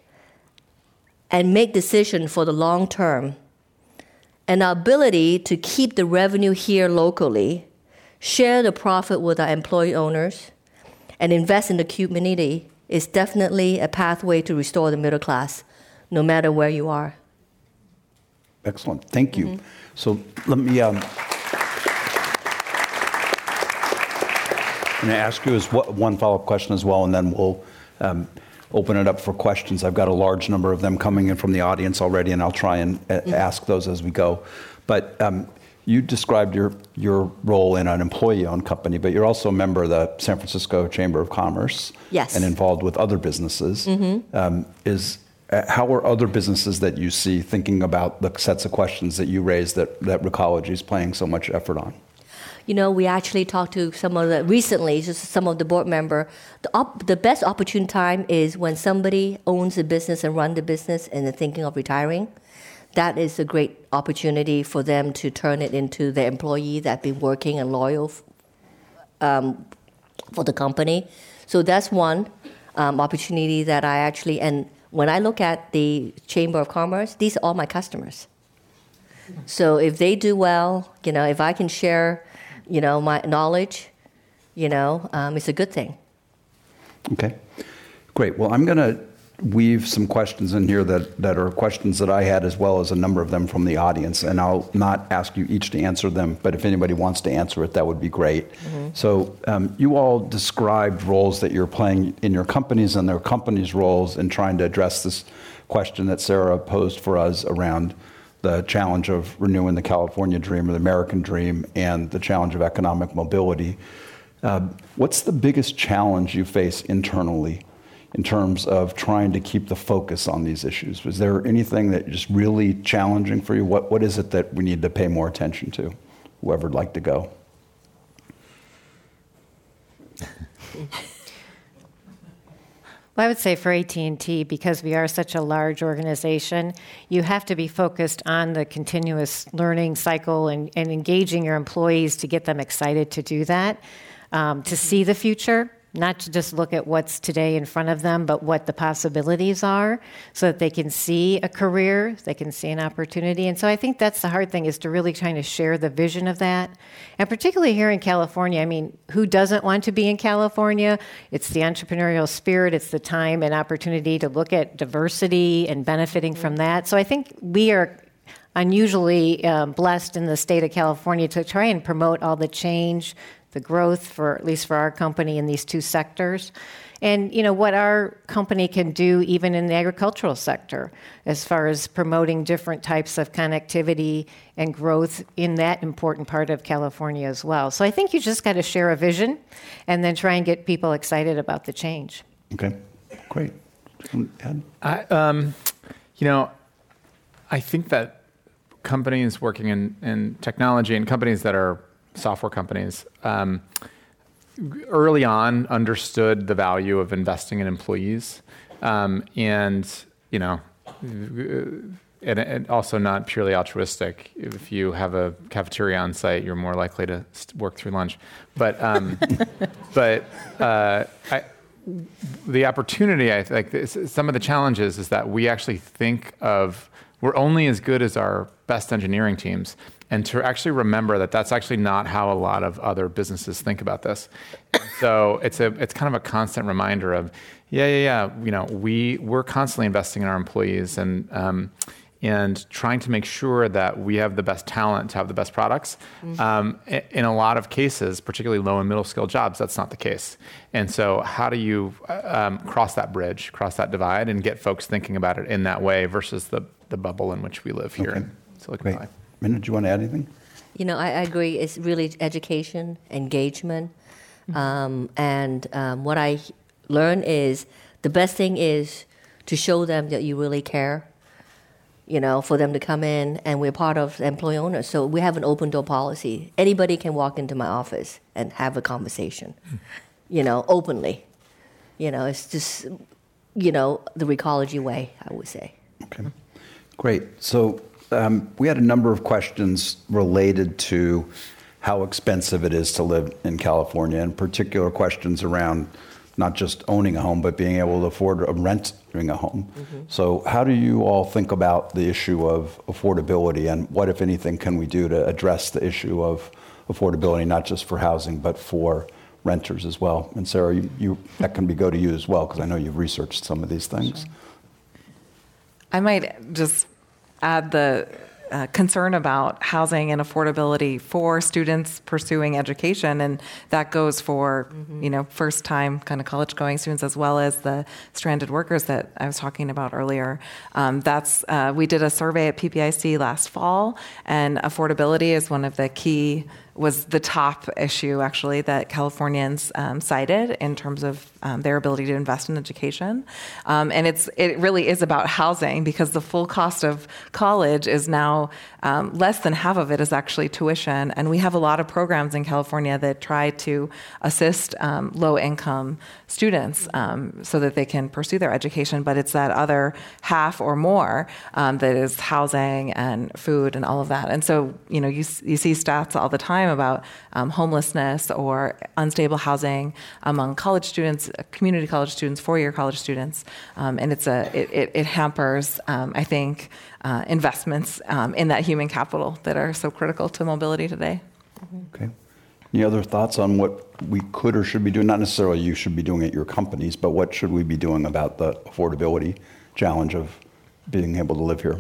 and make decisions for the long term. And our ability to keep the revenue here locally, share the profit with our employee owners, and invest in the community is definitely a pathway to restore the middle class, no matter where you are. Excellent. Thank you. Mm-hmm. So let me I'm going to ask you one follow-up question as well, and then we'll open it up for questions. I've got a large number of them coming in from the audience already, and I'll try and ask those as we go. But you described your role in an employee-owned company, but you're also a member of the San Francisco Chamber of Commerce. Yes. And involved with other businesses. Mm-hmm. How are other businesses that you see thinking about the sets of questions that you raised that Recology is playing so much effort on? You know, we actually talked to some of the board member. The best opportune time is when somebody owns a business and runs the business and they're thinking of retiring. That is a great opportunity for them to turn it into their employee that been working and loyal for the company. So that's one opportunity that I actually, and when I look at the Chamber of Commerce, these are all my customers. So if they do well, if I can share, my knowledge, it's a good thing. Okay, great. Well, I'm going to weave some questions in here that are questions that I had, as well as a number of them from the audience. And I'll not ask you each to answer them, but if anybody wants to answer it, that would be great. Mm-hmm. So you all described roles that you're playing in your companies and their companies' roles in trying to address this question that Sarah posed for us around the challenge of renewing the California dream or the American dream and the challenge of economic mobility. What's the biggest challenge you face internally in terms of trying to keep the focus on these issues? Was there anything that is really challenging for you? What is it that we need to pay more attention to? Whoever would like to go. Well, I would say for AT&T, because we are such a large organization, you have to be focused on the continuous learning cycle and engaging your employees to get them excited to do that, to see the future, not to just look at what's today in front of them, but what the possibilities are so that they can see a career, they can see an opportunity. And so I think that's the hard thing, is to really trying to share the vision of that. And particularly here in California, I mean, who doesn't want to be in California? It's the entrepreneurial spirit, it's the time and opportunity to look at diversity and benefiting from that. So I think we are unusually blessed in the state of California to try and promote all the change, the growth, for at least for our company, in these two sectors. And, you know, what our company can do even in the agricultural sector as far as promoting different types of connectivity and growth in that important part of California as well. So I think you just got to share a vision and then try and get people excited about the change. Okay, great. Ed? I think that companies working in technology and companies that are software companies early on understood the value of investing in employees, and also not purely altruistic. If you have a cafeteria on site, you're more likely to work through lunch. But the opportunity, I think, some of the challenges is that we actually think of we're only as good as our best engineering teams. And to actually remember that that's actually not how a lot of other businesses think about this. And so it's kind of a constant reminder of, we're constantly investing in our employees and trying to make sure that we have the best talent to have the best products. Mm-hmm. In a lot of cases, particularly low and middle skill jobs, that's not the case. And so how do you cross that bridge, cross that divide, and get folks thinking about it in that way versus the bubble in which we live here in Silicon Valley? Minna, do you want to add anything? I agree. It's really education, engagement. And what I learned is the best thing is to show them that you really care, for them to come in, and we're part of employee owners. So we have an open door policy. Anybody can walk into my office and have a conversation, openly. It's just, the Recology way, I would say. Okay, great. So we had a number of questions related to how expensive it is to live in California, and particular questions around not just owning a home, but being able to afford renting a home. Mm-hmm. So how do you all think about the issue of affordability, and what, if anything, can we do to address the issue of affordability, not just for housing, but for renters as well? And Sarah, that can go to you as well, because I know you've researched some of these things. Sure. I might just add the concern about housing and affordability for students pursuing education, and that goes for first-time kind of college-going students as well as the stranded workers that I was talking about earlier. We did a survey at PPIC last fall, and affordability is was the top issue, actually, that Californians cited in terms of their ability to invest in education. And it really is about housing, because the full cost of college is now less than half of it is actually tuition. And we have a lot of programs in California that try to assist low-income students so that they can pursue their education. But it's that other half or more that is housing and food and all of that. And so, you see stats all the time about homelessness or unstable housing among college students, community college students, four-year college students, and it hampers, I think, investments in that human capital that are so critical to mobility today. Okay, Any other thoughts on what we could or should be doing? Not necessarily you should be doing at your companies, but what should we be doing about the affordability challenge of being able to live here?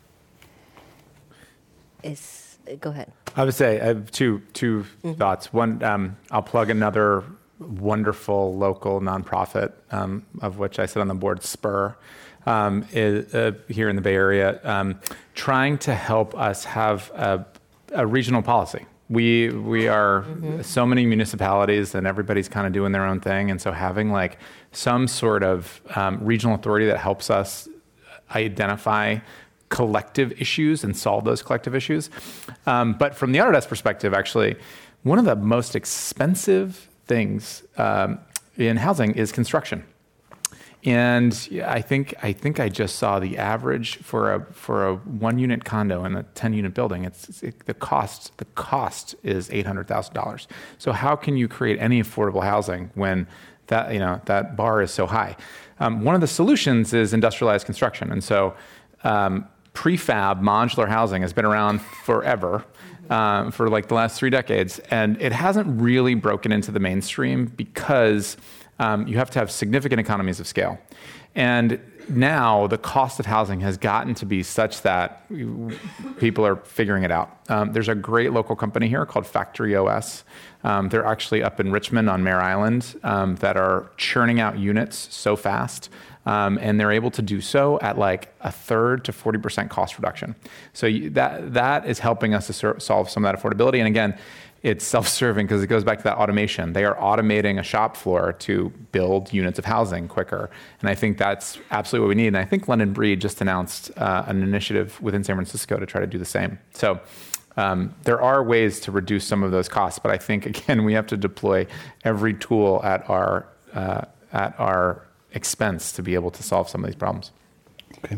Go ahead. I would say I have two thoughts. One, I'll plug another wonderful local nonprofit, of which I sit on the board, Spur, is here in the Bay Area, trying to help us have a regional policy. We are so many municipalities and everybody's kind of doing their own thing. And so having like some sort of regional authority that helps us identify collective issues and solve those collective issues. But from the Autodesk perspective, actually, one of the most expensive things in housing is construction. And I think I just saw the average for a 1-unit condo in a 10-unit building. The cost is $800,000. So how can you create any affordable housing when that bar is so high? One of the solutions is industrialized construction, and so prefab modular housing has been around forever. For like the last 3 decades, and it hasn't really broken into the mainstream because you have to have significant economies of scale. And now the cost of housing has gotten to be such that people are figuring it out. There's a great local company here called Factory OS. They're actually up in Richmond on Mare Island that are churning out units so fast. And they're able to do so at like a 1/3 to 40% cost reduction. So that is helping us to solve some of that affordability. And again, it's self-serving because it goes back to that automation. They are automating a shop floor to build units of housing quicker. And I think that's absolutely what we need. And I think London Breed just announced an initiative within San Francisco to try to do the same. So there are ways to reduce some of those costs. But I think, again, we have to deploy every tool at our expense to be able to solve some of these problems. Okay.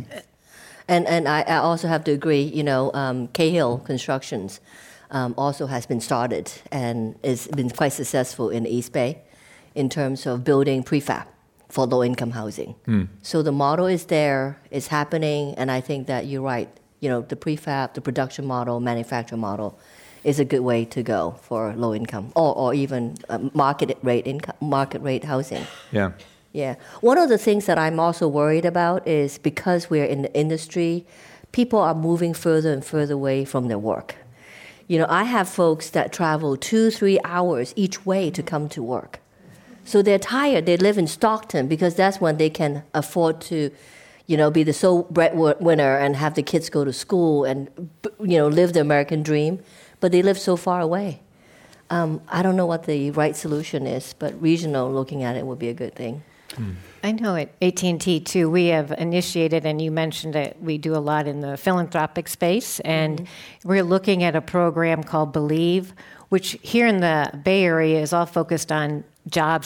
And I also have to agree, Cahill Constructions also has been started and has been quite successful in the East Bay in terms of building prefab for low-income housing. So the model is there, it's happening, and I think that you're right. The prefab, the production model, manufacturing model is a good way to go for low-income or even market rate housing. Yeah. Yeah. One of the things that I'm also worried about is because we're in the industry, people are moving further and further away from their work. I have folks that travel 2-3 hours each way to come to work. So they're tired. They live in Stockton because that's when they can afford to, be the sole breadwinner and have the kids go to school and, live the American dream. But they live so far away. I don't know what the right solution is, but regional looking at it would be a good thing. I know at AT&T, too, we have initiated, and you mentioned that we do a lot in the philanthropic space, and we're looking at a program called Believe, which here in the Bay Area is all focused on jobs.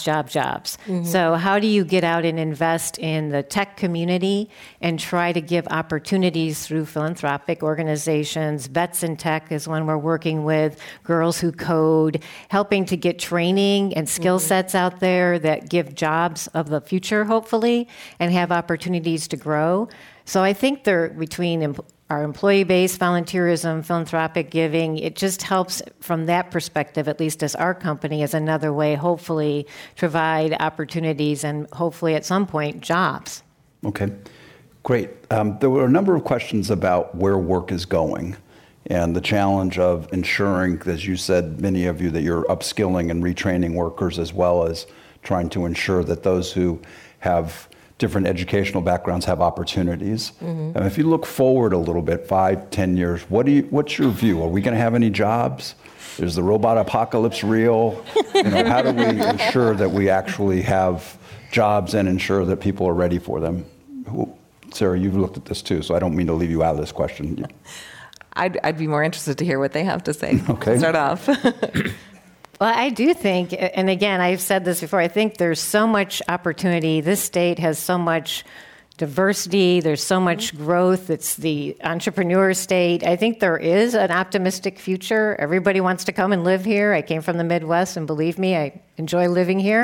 So how do you get out and invest in the tech community and try to give opportunities through philanthropic organizations? Vets in Tech is one we're working with, Girls Who Code, helping to get training and skill sets out there that give jobs of the future, hopefully, and have opportunities to grow. So I think they're between our employee-based volunteerism, philanthropic giving, it just helps from that perspective, at least as our company, as another way, hopefully, provide opportunities and hopefully at some point, jobs. Okay, great. There were a number of questions about where work is going and the challenge of ensuring, as you said, many of you, that you're upskilling and retraining workers as well as trying to ensure that those who have different educational backgrounds have opportunities. And if you look forward a little bit, 5-10 years, what's your view? Are we going to have any jobs? Is the robot apocalypse real? How do we ensure that we actually have jobs and ensure that people are ready for them? Sarah, you've looked at this too, so I don't mean to leave you out of this question. I'd be more interested to hear what they have to say. Okay. Start off. Well, I do think, and again, I've said this before, I think there's so much opportunity. This state has so much diversity. There's so much growth. It's the entrepreneur state. I think there is an optimistic future. Everybody wants to come and live here. I came from the Midwest, and believe me, I enjoy living here.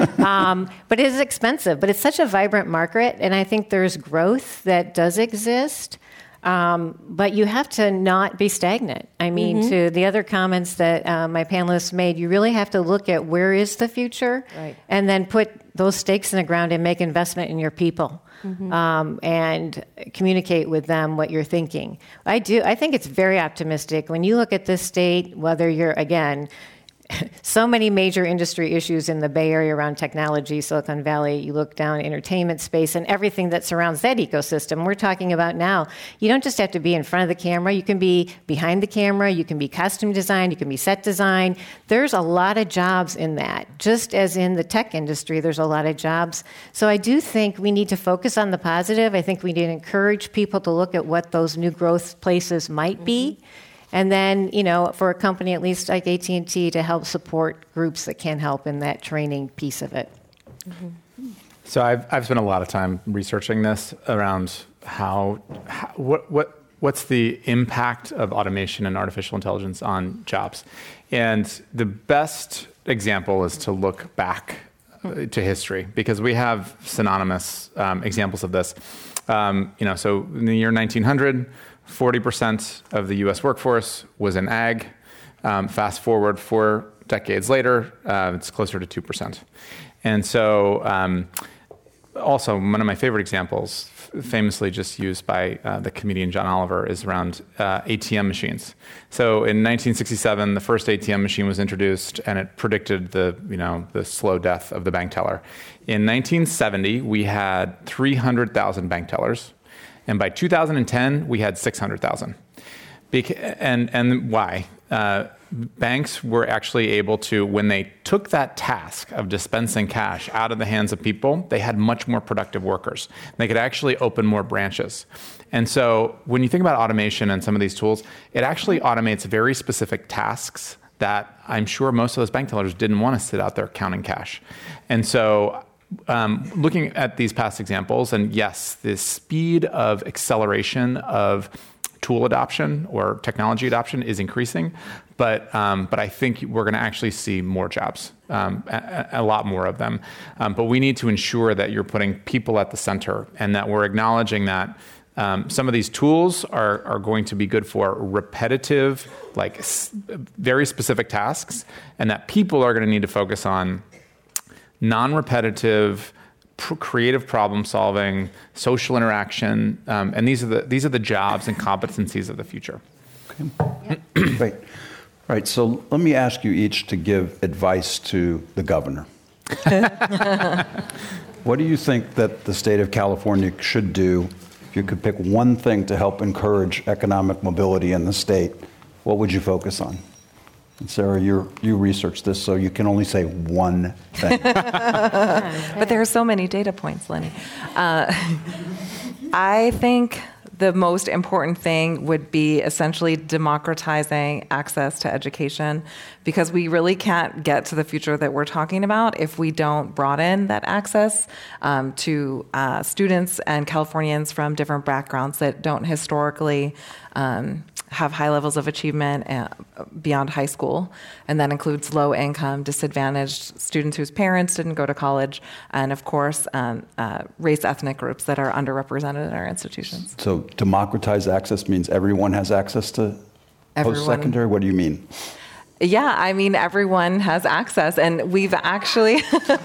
But it is expensive. But it's such a vibrant market, and I think there's growth that does exist. But you have to not be stagnant. I mean, to the other comments that my panelists made, you really have to look at where is the future, and then put those stakes in the ground and make investment in your people. And communicate with them what you're thinking. I think it's very optimistic. When you look at this state, whether you're, again, so many major industry issues in the Bay Area around technology, Silicon Valley, you look down entertainment space and everything that surrounds that ecosystem. We're talking about now, you don't just have to be in front of the camera, you can be behind the camera, you can be costume design, you can be set design. There's a lot of jobs in that. Just as in the tech industry, there's a lot of jobs. So I do think we need to focus on the positive. I think we need to encourage people to look at what those new growth places might be. And then, for a company at least like AT&T to help support groups that can help in that training piece of it. So I've spent a lot of time researching this around what's the impact of automation and artificial intelligence on jobs. And the best example is to look back to history, because we have synonymous examples of this. So in the year 1900, 40% of the U.S. workforce was in ag. Fast forward 4 decades later, it's closer to 2%. And so also one of my favorite examples, famously just used by the comedian John Oliver, is around ATM machines. So in 1967, the first ATM machine was introduced, and it predicted the slow death of the bank teller. In 1970, we had 300,000 bank tellers. And by 2010, we had 600,000. And why? Banks were actually able to, when they took that task of dispensing cash out of the hands of people, they had much more productive workers. They could actually open more branches. And so when you think about automation and some of these tools, it actually automates very specific tasks that I'm sure most of those bank tellers didn't want to sit out there counting cash. And so looking at these past examples, and yes, the speed of acceleration of tool adoption or technology adoption is increasing, but I think we're going to actually see more jobs, a lot more of them. But we need to ensure that you're putting people at the center, and that we're acknowledging that some of these tools are going to be good for repetitive, very specific tasks, and that people are going to need to focus on non-repetitive, creative problem solving, social interaction, and these are the jobs and competencies of the future. Okay. Great. All right, so let me ask you each to give advice to the governor. What do you think that the state of California should do? If you could pick one thing to help encourage economic mobility in the state, what would you focus on? And Sarah, you researched this, so you can only say one thing. But there are so many data points, Lenny. I think the most important thing would be essentially democratizing access to education, because we really can't get to the future that we're talking about if we don't broaden that access to students and Californians from different backgrounds that don't historically have high levels of achievement beyond high school. And that includes low-income, disadvantaged students whose parents didn't go to college, and of course, race ethnic groups that are underrepresented in our institutions. So democratize access means everyone has access to post-secondary? What do you mean? Yeah, I mean, everyone has access, and we've actually...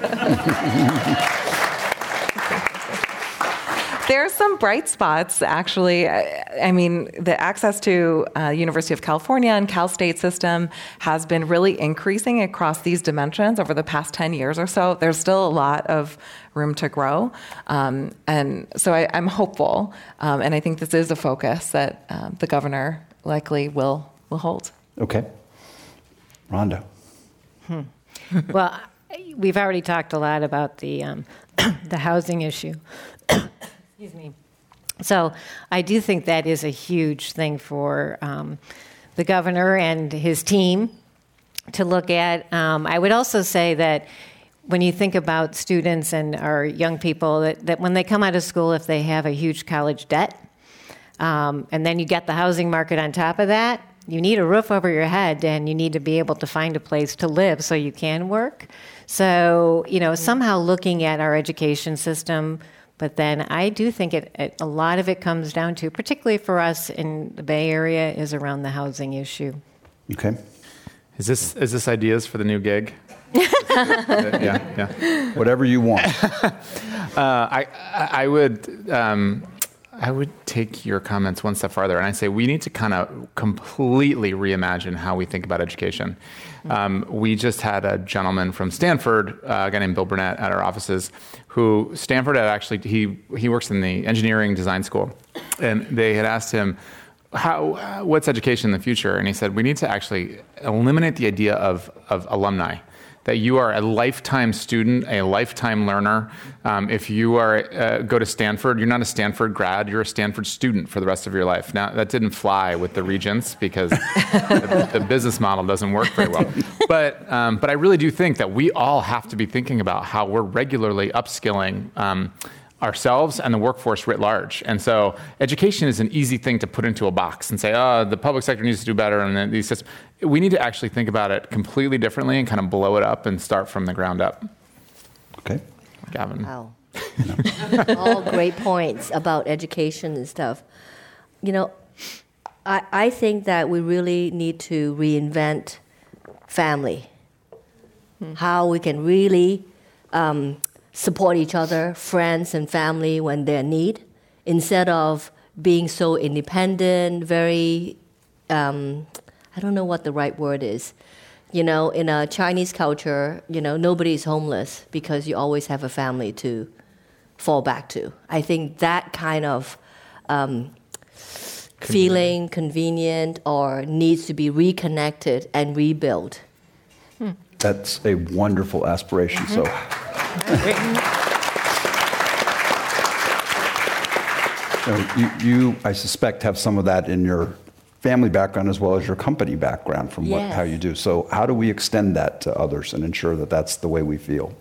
There are some bright spots, actually. I mean, the access to University of California and Cal State system has been really increasing across these dimensions over the past 10 years or so. There's still a lot of room to grow. And so I'm hopeful, and I think this is a focus that the governor likely will hold. Okay. Rhonda. Well, we've already talked a lot about the housing issue. Excuse me. So I do think that is a huge thing for the governor and his team to look at. I would also say that when you think about students and our young people, that when they come out of school, if they have a huge college debt, and then you get the housing market on top of that, you need a roof over your head, and you need to be able to find a place to live so you can work. So, somehow looking at our education system, But then I do think a lot of it comes down to, particularly for us in the Bay Area, is around the housing issue. Okay. Is this ideas for the new gig? Yeah. Whatever you want. I would take your comments one step farther, and I say we need to kind of completely reimagine how we think about education. We just had a gentleman from Stanford, a guy named Bill Burnett, at our offices, who Stanford had actually, he works in the engineering design school, and they had asked him, what's education in the future? And he said, we need to actually eliminate the idea of alumni, that you are a lifetime student, a lifetime learner. If you go to Stanford, you're not a Stanford grad, you're a Stanford student for the rest of your life. Now, that didn't fly with the Regents because the business model doesn't work very well. But I really do think that we all have to be thinking about how we're regularly upskilling ourselves and the workforce writ large. And so education is an easy thing to put into a box and say, the public sector needs to do better. And then these systems. We need to actually think about it completely differently and kind of blow it up and start from the ground up. Okay. Gavin. Wow. All great points about education and stuff. I think that we really need to reinvent family. How we can really support each other, friends and family when they're in need, instead of being so independent, very, I don't know what the right word is. In a Chinese culture, nobody is homeless because you always have a family to fall back to. I think that kind of feeling convenient or needs to be reconnected and rebuilt. That's a wonderful aspiration. So. You, I suspect, have some of that in your family background as well as your company background from how you do. So how do we extend that to others and ensure that that's the way we feel?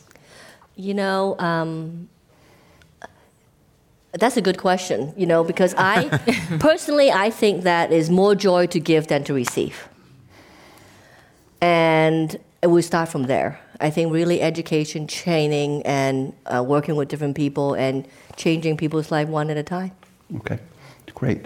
That's a good question, because personally, I think that is more joy to give than to receive. And we start from there. I think really education, training, and working with different people and changing people's life one at a time. Okay, great.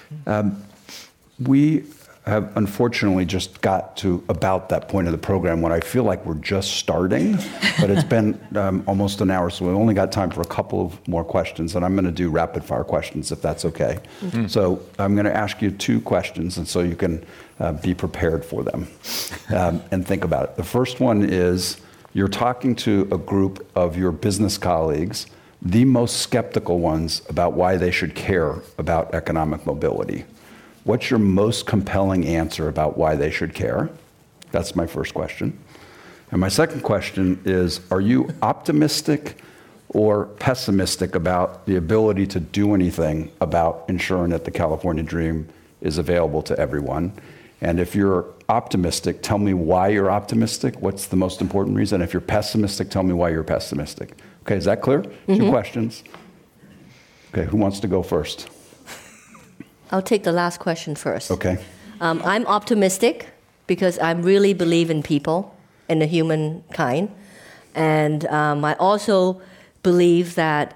We have unfortunately just got to about that point of the program when I feel like we're just starting, but it's been almost an hour, so we've only got time for a couple of more questions, and I'm going to do rapid fire questions if that's okay. Mm-hmm. So I'm going to ask you 2 questions, and so you can be prepared for them and think about it. The first one is, you're talking to a group of your business colleagues, the most skeptical ones about why they should care about economic mobility. What's your most compelling answer about why they should care? That's my first question. And my second question is, are you optimistic or pessimistic about the ability to do anything about ensuring that the California dream is available to everyone? And if you're optimistic, tell me why you're optimistic. What's the most important reason? If you're pessimistic, tell me why you're pessimistic. Okay, is that clear? Mm-hmm. 2 questions. Okay, who wants to go first? I'll take the last question first. Okay. I'm optimistic because I really believe in people, in the humankind. And I also believe that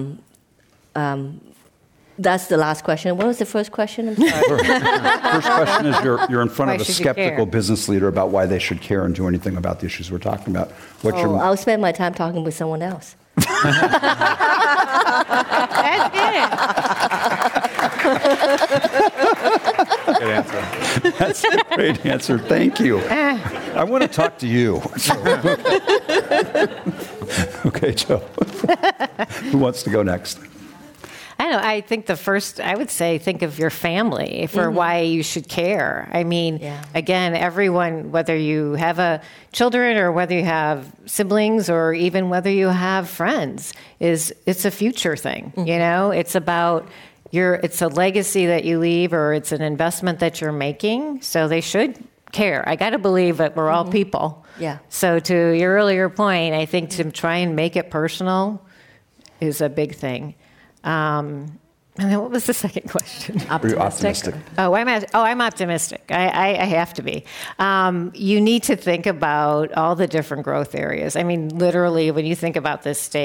that's the last question. What was the first question? I'm sorry. First question is you're in front of a skeptical business leader about why they should care and do anything about the issues we're talking about. I'll spend my time talking with someone else. That's good. Good answer. That's a great answer. Thank you. I want to talk to you. Okay, Joe. Who wants to go next? I don't know. I think I would say, think of your family for why you should care. I mean, again, everyone, whether you have children or whether you have siblings or even whether you have friends, it's a future thing. It's about it's a legacy that you leave, or it's an investment that you're making. So they should care. I got to believe that we're all people. Yeah. So to your earlier point, I think to try and make it personal is a big thing. And then what was the second question? Optimistic. I'm optimistic. I have to be. You need to think about all the different growth areas. I mean, literally, when you think about this state,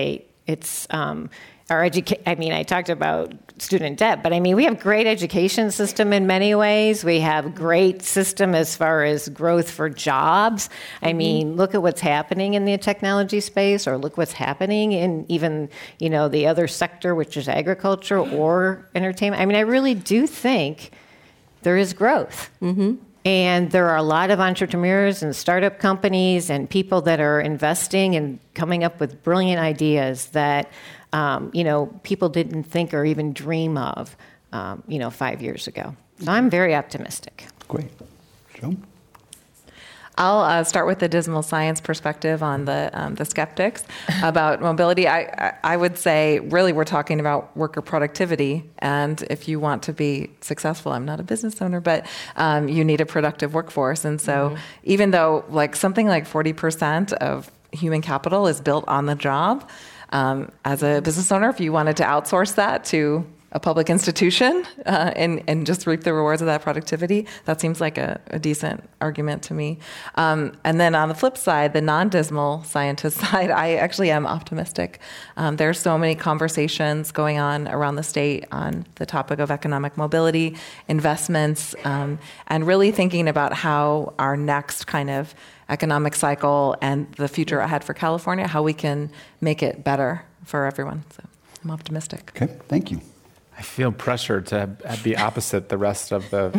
It's our education. I mean, I talked about student debt, but I mean, we have great education system in many ways. We have great system as far as growth for jobs. I mean, look at what's happening in the technology space, or look what's happening in even, the other sector, which is agriculture or entertainment. I mean, I really do think there is growth. And there are a lot of entrepreneurs and startup companies and people that are investing and coming up with brilliant ideas that, people didn't think or even dream of, 5 years ago. So I'm very optimistic. Great. Joe? I'll start with the dismal science perspective on the skeptics about mobility. I would say, really, we're talking about worker productivity. And if you want to be successful, I'm not a business owner, but you need a productive workforce. And so even though something like 40% of human capital is built on the job, as a business owner, if you wanted to outsource that to a public institution and just reap the rewards of that productivity, that seems like a decent argument to me. And then on the flip side, the non-dismal scientist side, I actually am optimistic. There's so many conversations going on around the state on the topic of economic mobility, investments, and really thinking about how our next kind of economic cycle and the future ahead for California, how we can make it better for everyone. So I'm optimistic. Okay, thank you. I feel pressure to be opposite the rest of the.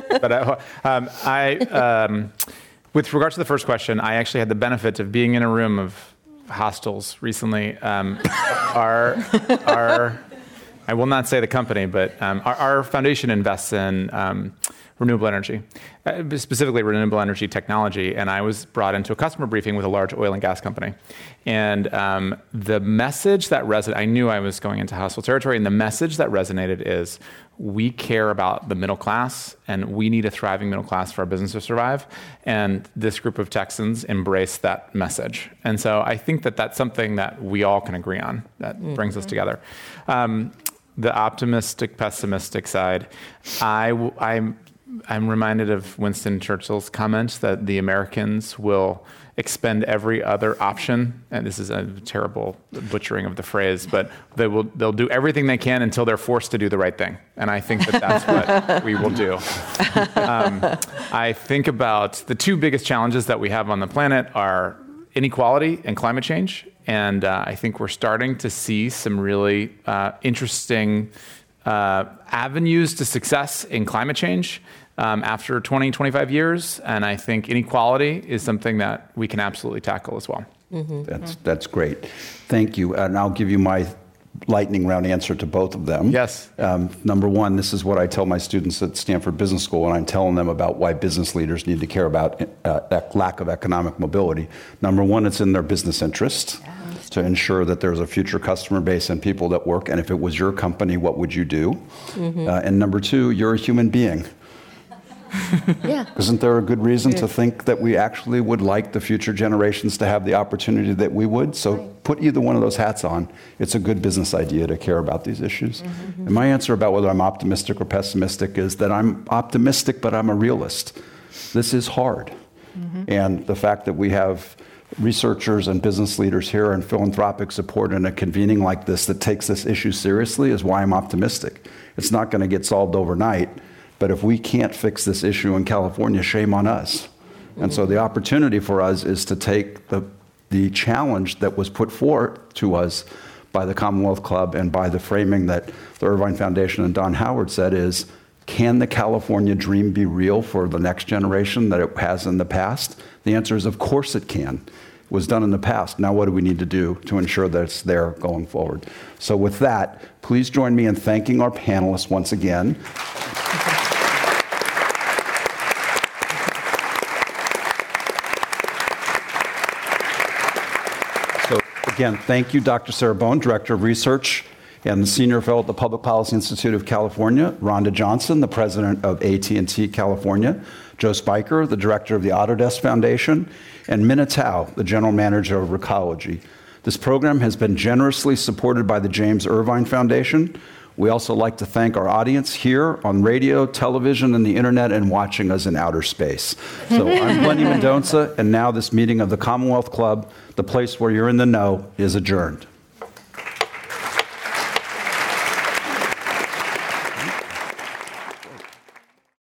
But with regards to the first question, I actually had the benefit of being in a room of hostels recently. I will not say the company, but our foundation invests in renewable energy, specifically renewable energy technology. And I was brought into a customer briefing with a large oil and gas company. And the message that resonated, I knew I was going into hostile territory, and the message that resonated is, we care about the middle class, and we need a thriving middle class for our business to survive. And this group of Texans embraced that message. And so I think that that's something that we all can agree on, that brings us together. The optimistic, pessimistic side, I'm reminded of Winston Churchill's comment that the Americans will expend every other option, and this is a terrible butchering of the phrase, but they'll do everything they can until they're forced to do the right thing. And I think that that's what we will do. I think about the two biggest challenges that we have on the planet are inequality and climate change. And I think we're starting to see some really interesting avenues to success in climate change after 20, 25 years. And I think inequality is something that we can absolutely tackle as well. That's great. Thank you. And I'll give you my lightning round answer to both of them. Yes. Number one, this is what I tell my students at Stanford Business School when I'm telling them about why business leaders need to care about that lack of economic mobility. Number one, it's in their business interest to ensure that there's a future customer base and people that work. And if it was your company, what would you do? And number two, you're a human being. Yeah. Isn't there a good reason to think that we actually would like the future generations to have the opportunity that we would? So put either one of those hats on. It's a good business idea to care about these issues. And my answer about whether I'm optimistic or pessimistic is that I'm optimistic, but I'm a realist. This is hard. And the fact that we have researchers and business leaders here and philanthropic support in a convening like this that takes this issue seriously is why I'm optimistic. It's not going to get solved overnight. But if we can't fix this issue in California, shame on us. And so the opportunity for us is to take the challenge that was put forth to us by the Commonwealth Club and by the framing that the Irvine Foundation and Don Howard said is, can the California dream be real for the next generation that it has in the past? The answer is, of course it can. It was done in the past. Now what do we need to do to ensure that it's there going forward? So with that, please join me in thanking our panelists once again. Again, thank you, Dr. Sarah Bowen, Director of Research and the Senior Fellow at the Public Policy Institute of California, Rhonda Johnson, the President of AT&T California, Joe Spiker, the Director of the Autodesk Foundation, and Minna Tao, the General Manager of Recology. This program has been generously supported by the James Irvine Foundation. We also like to thank our audience here on radio, television, and the internet, and watching us in outer space. So I'm Lenny Mendonca, and now this meeting of the Commonwealth Club, the place where you're in the know, is adjourned.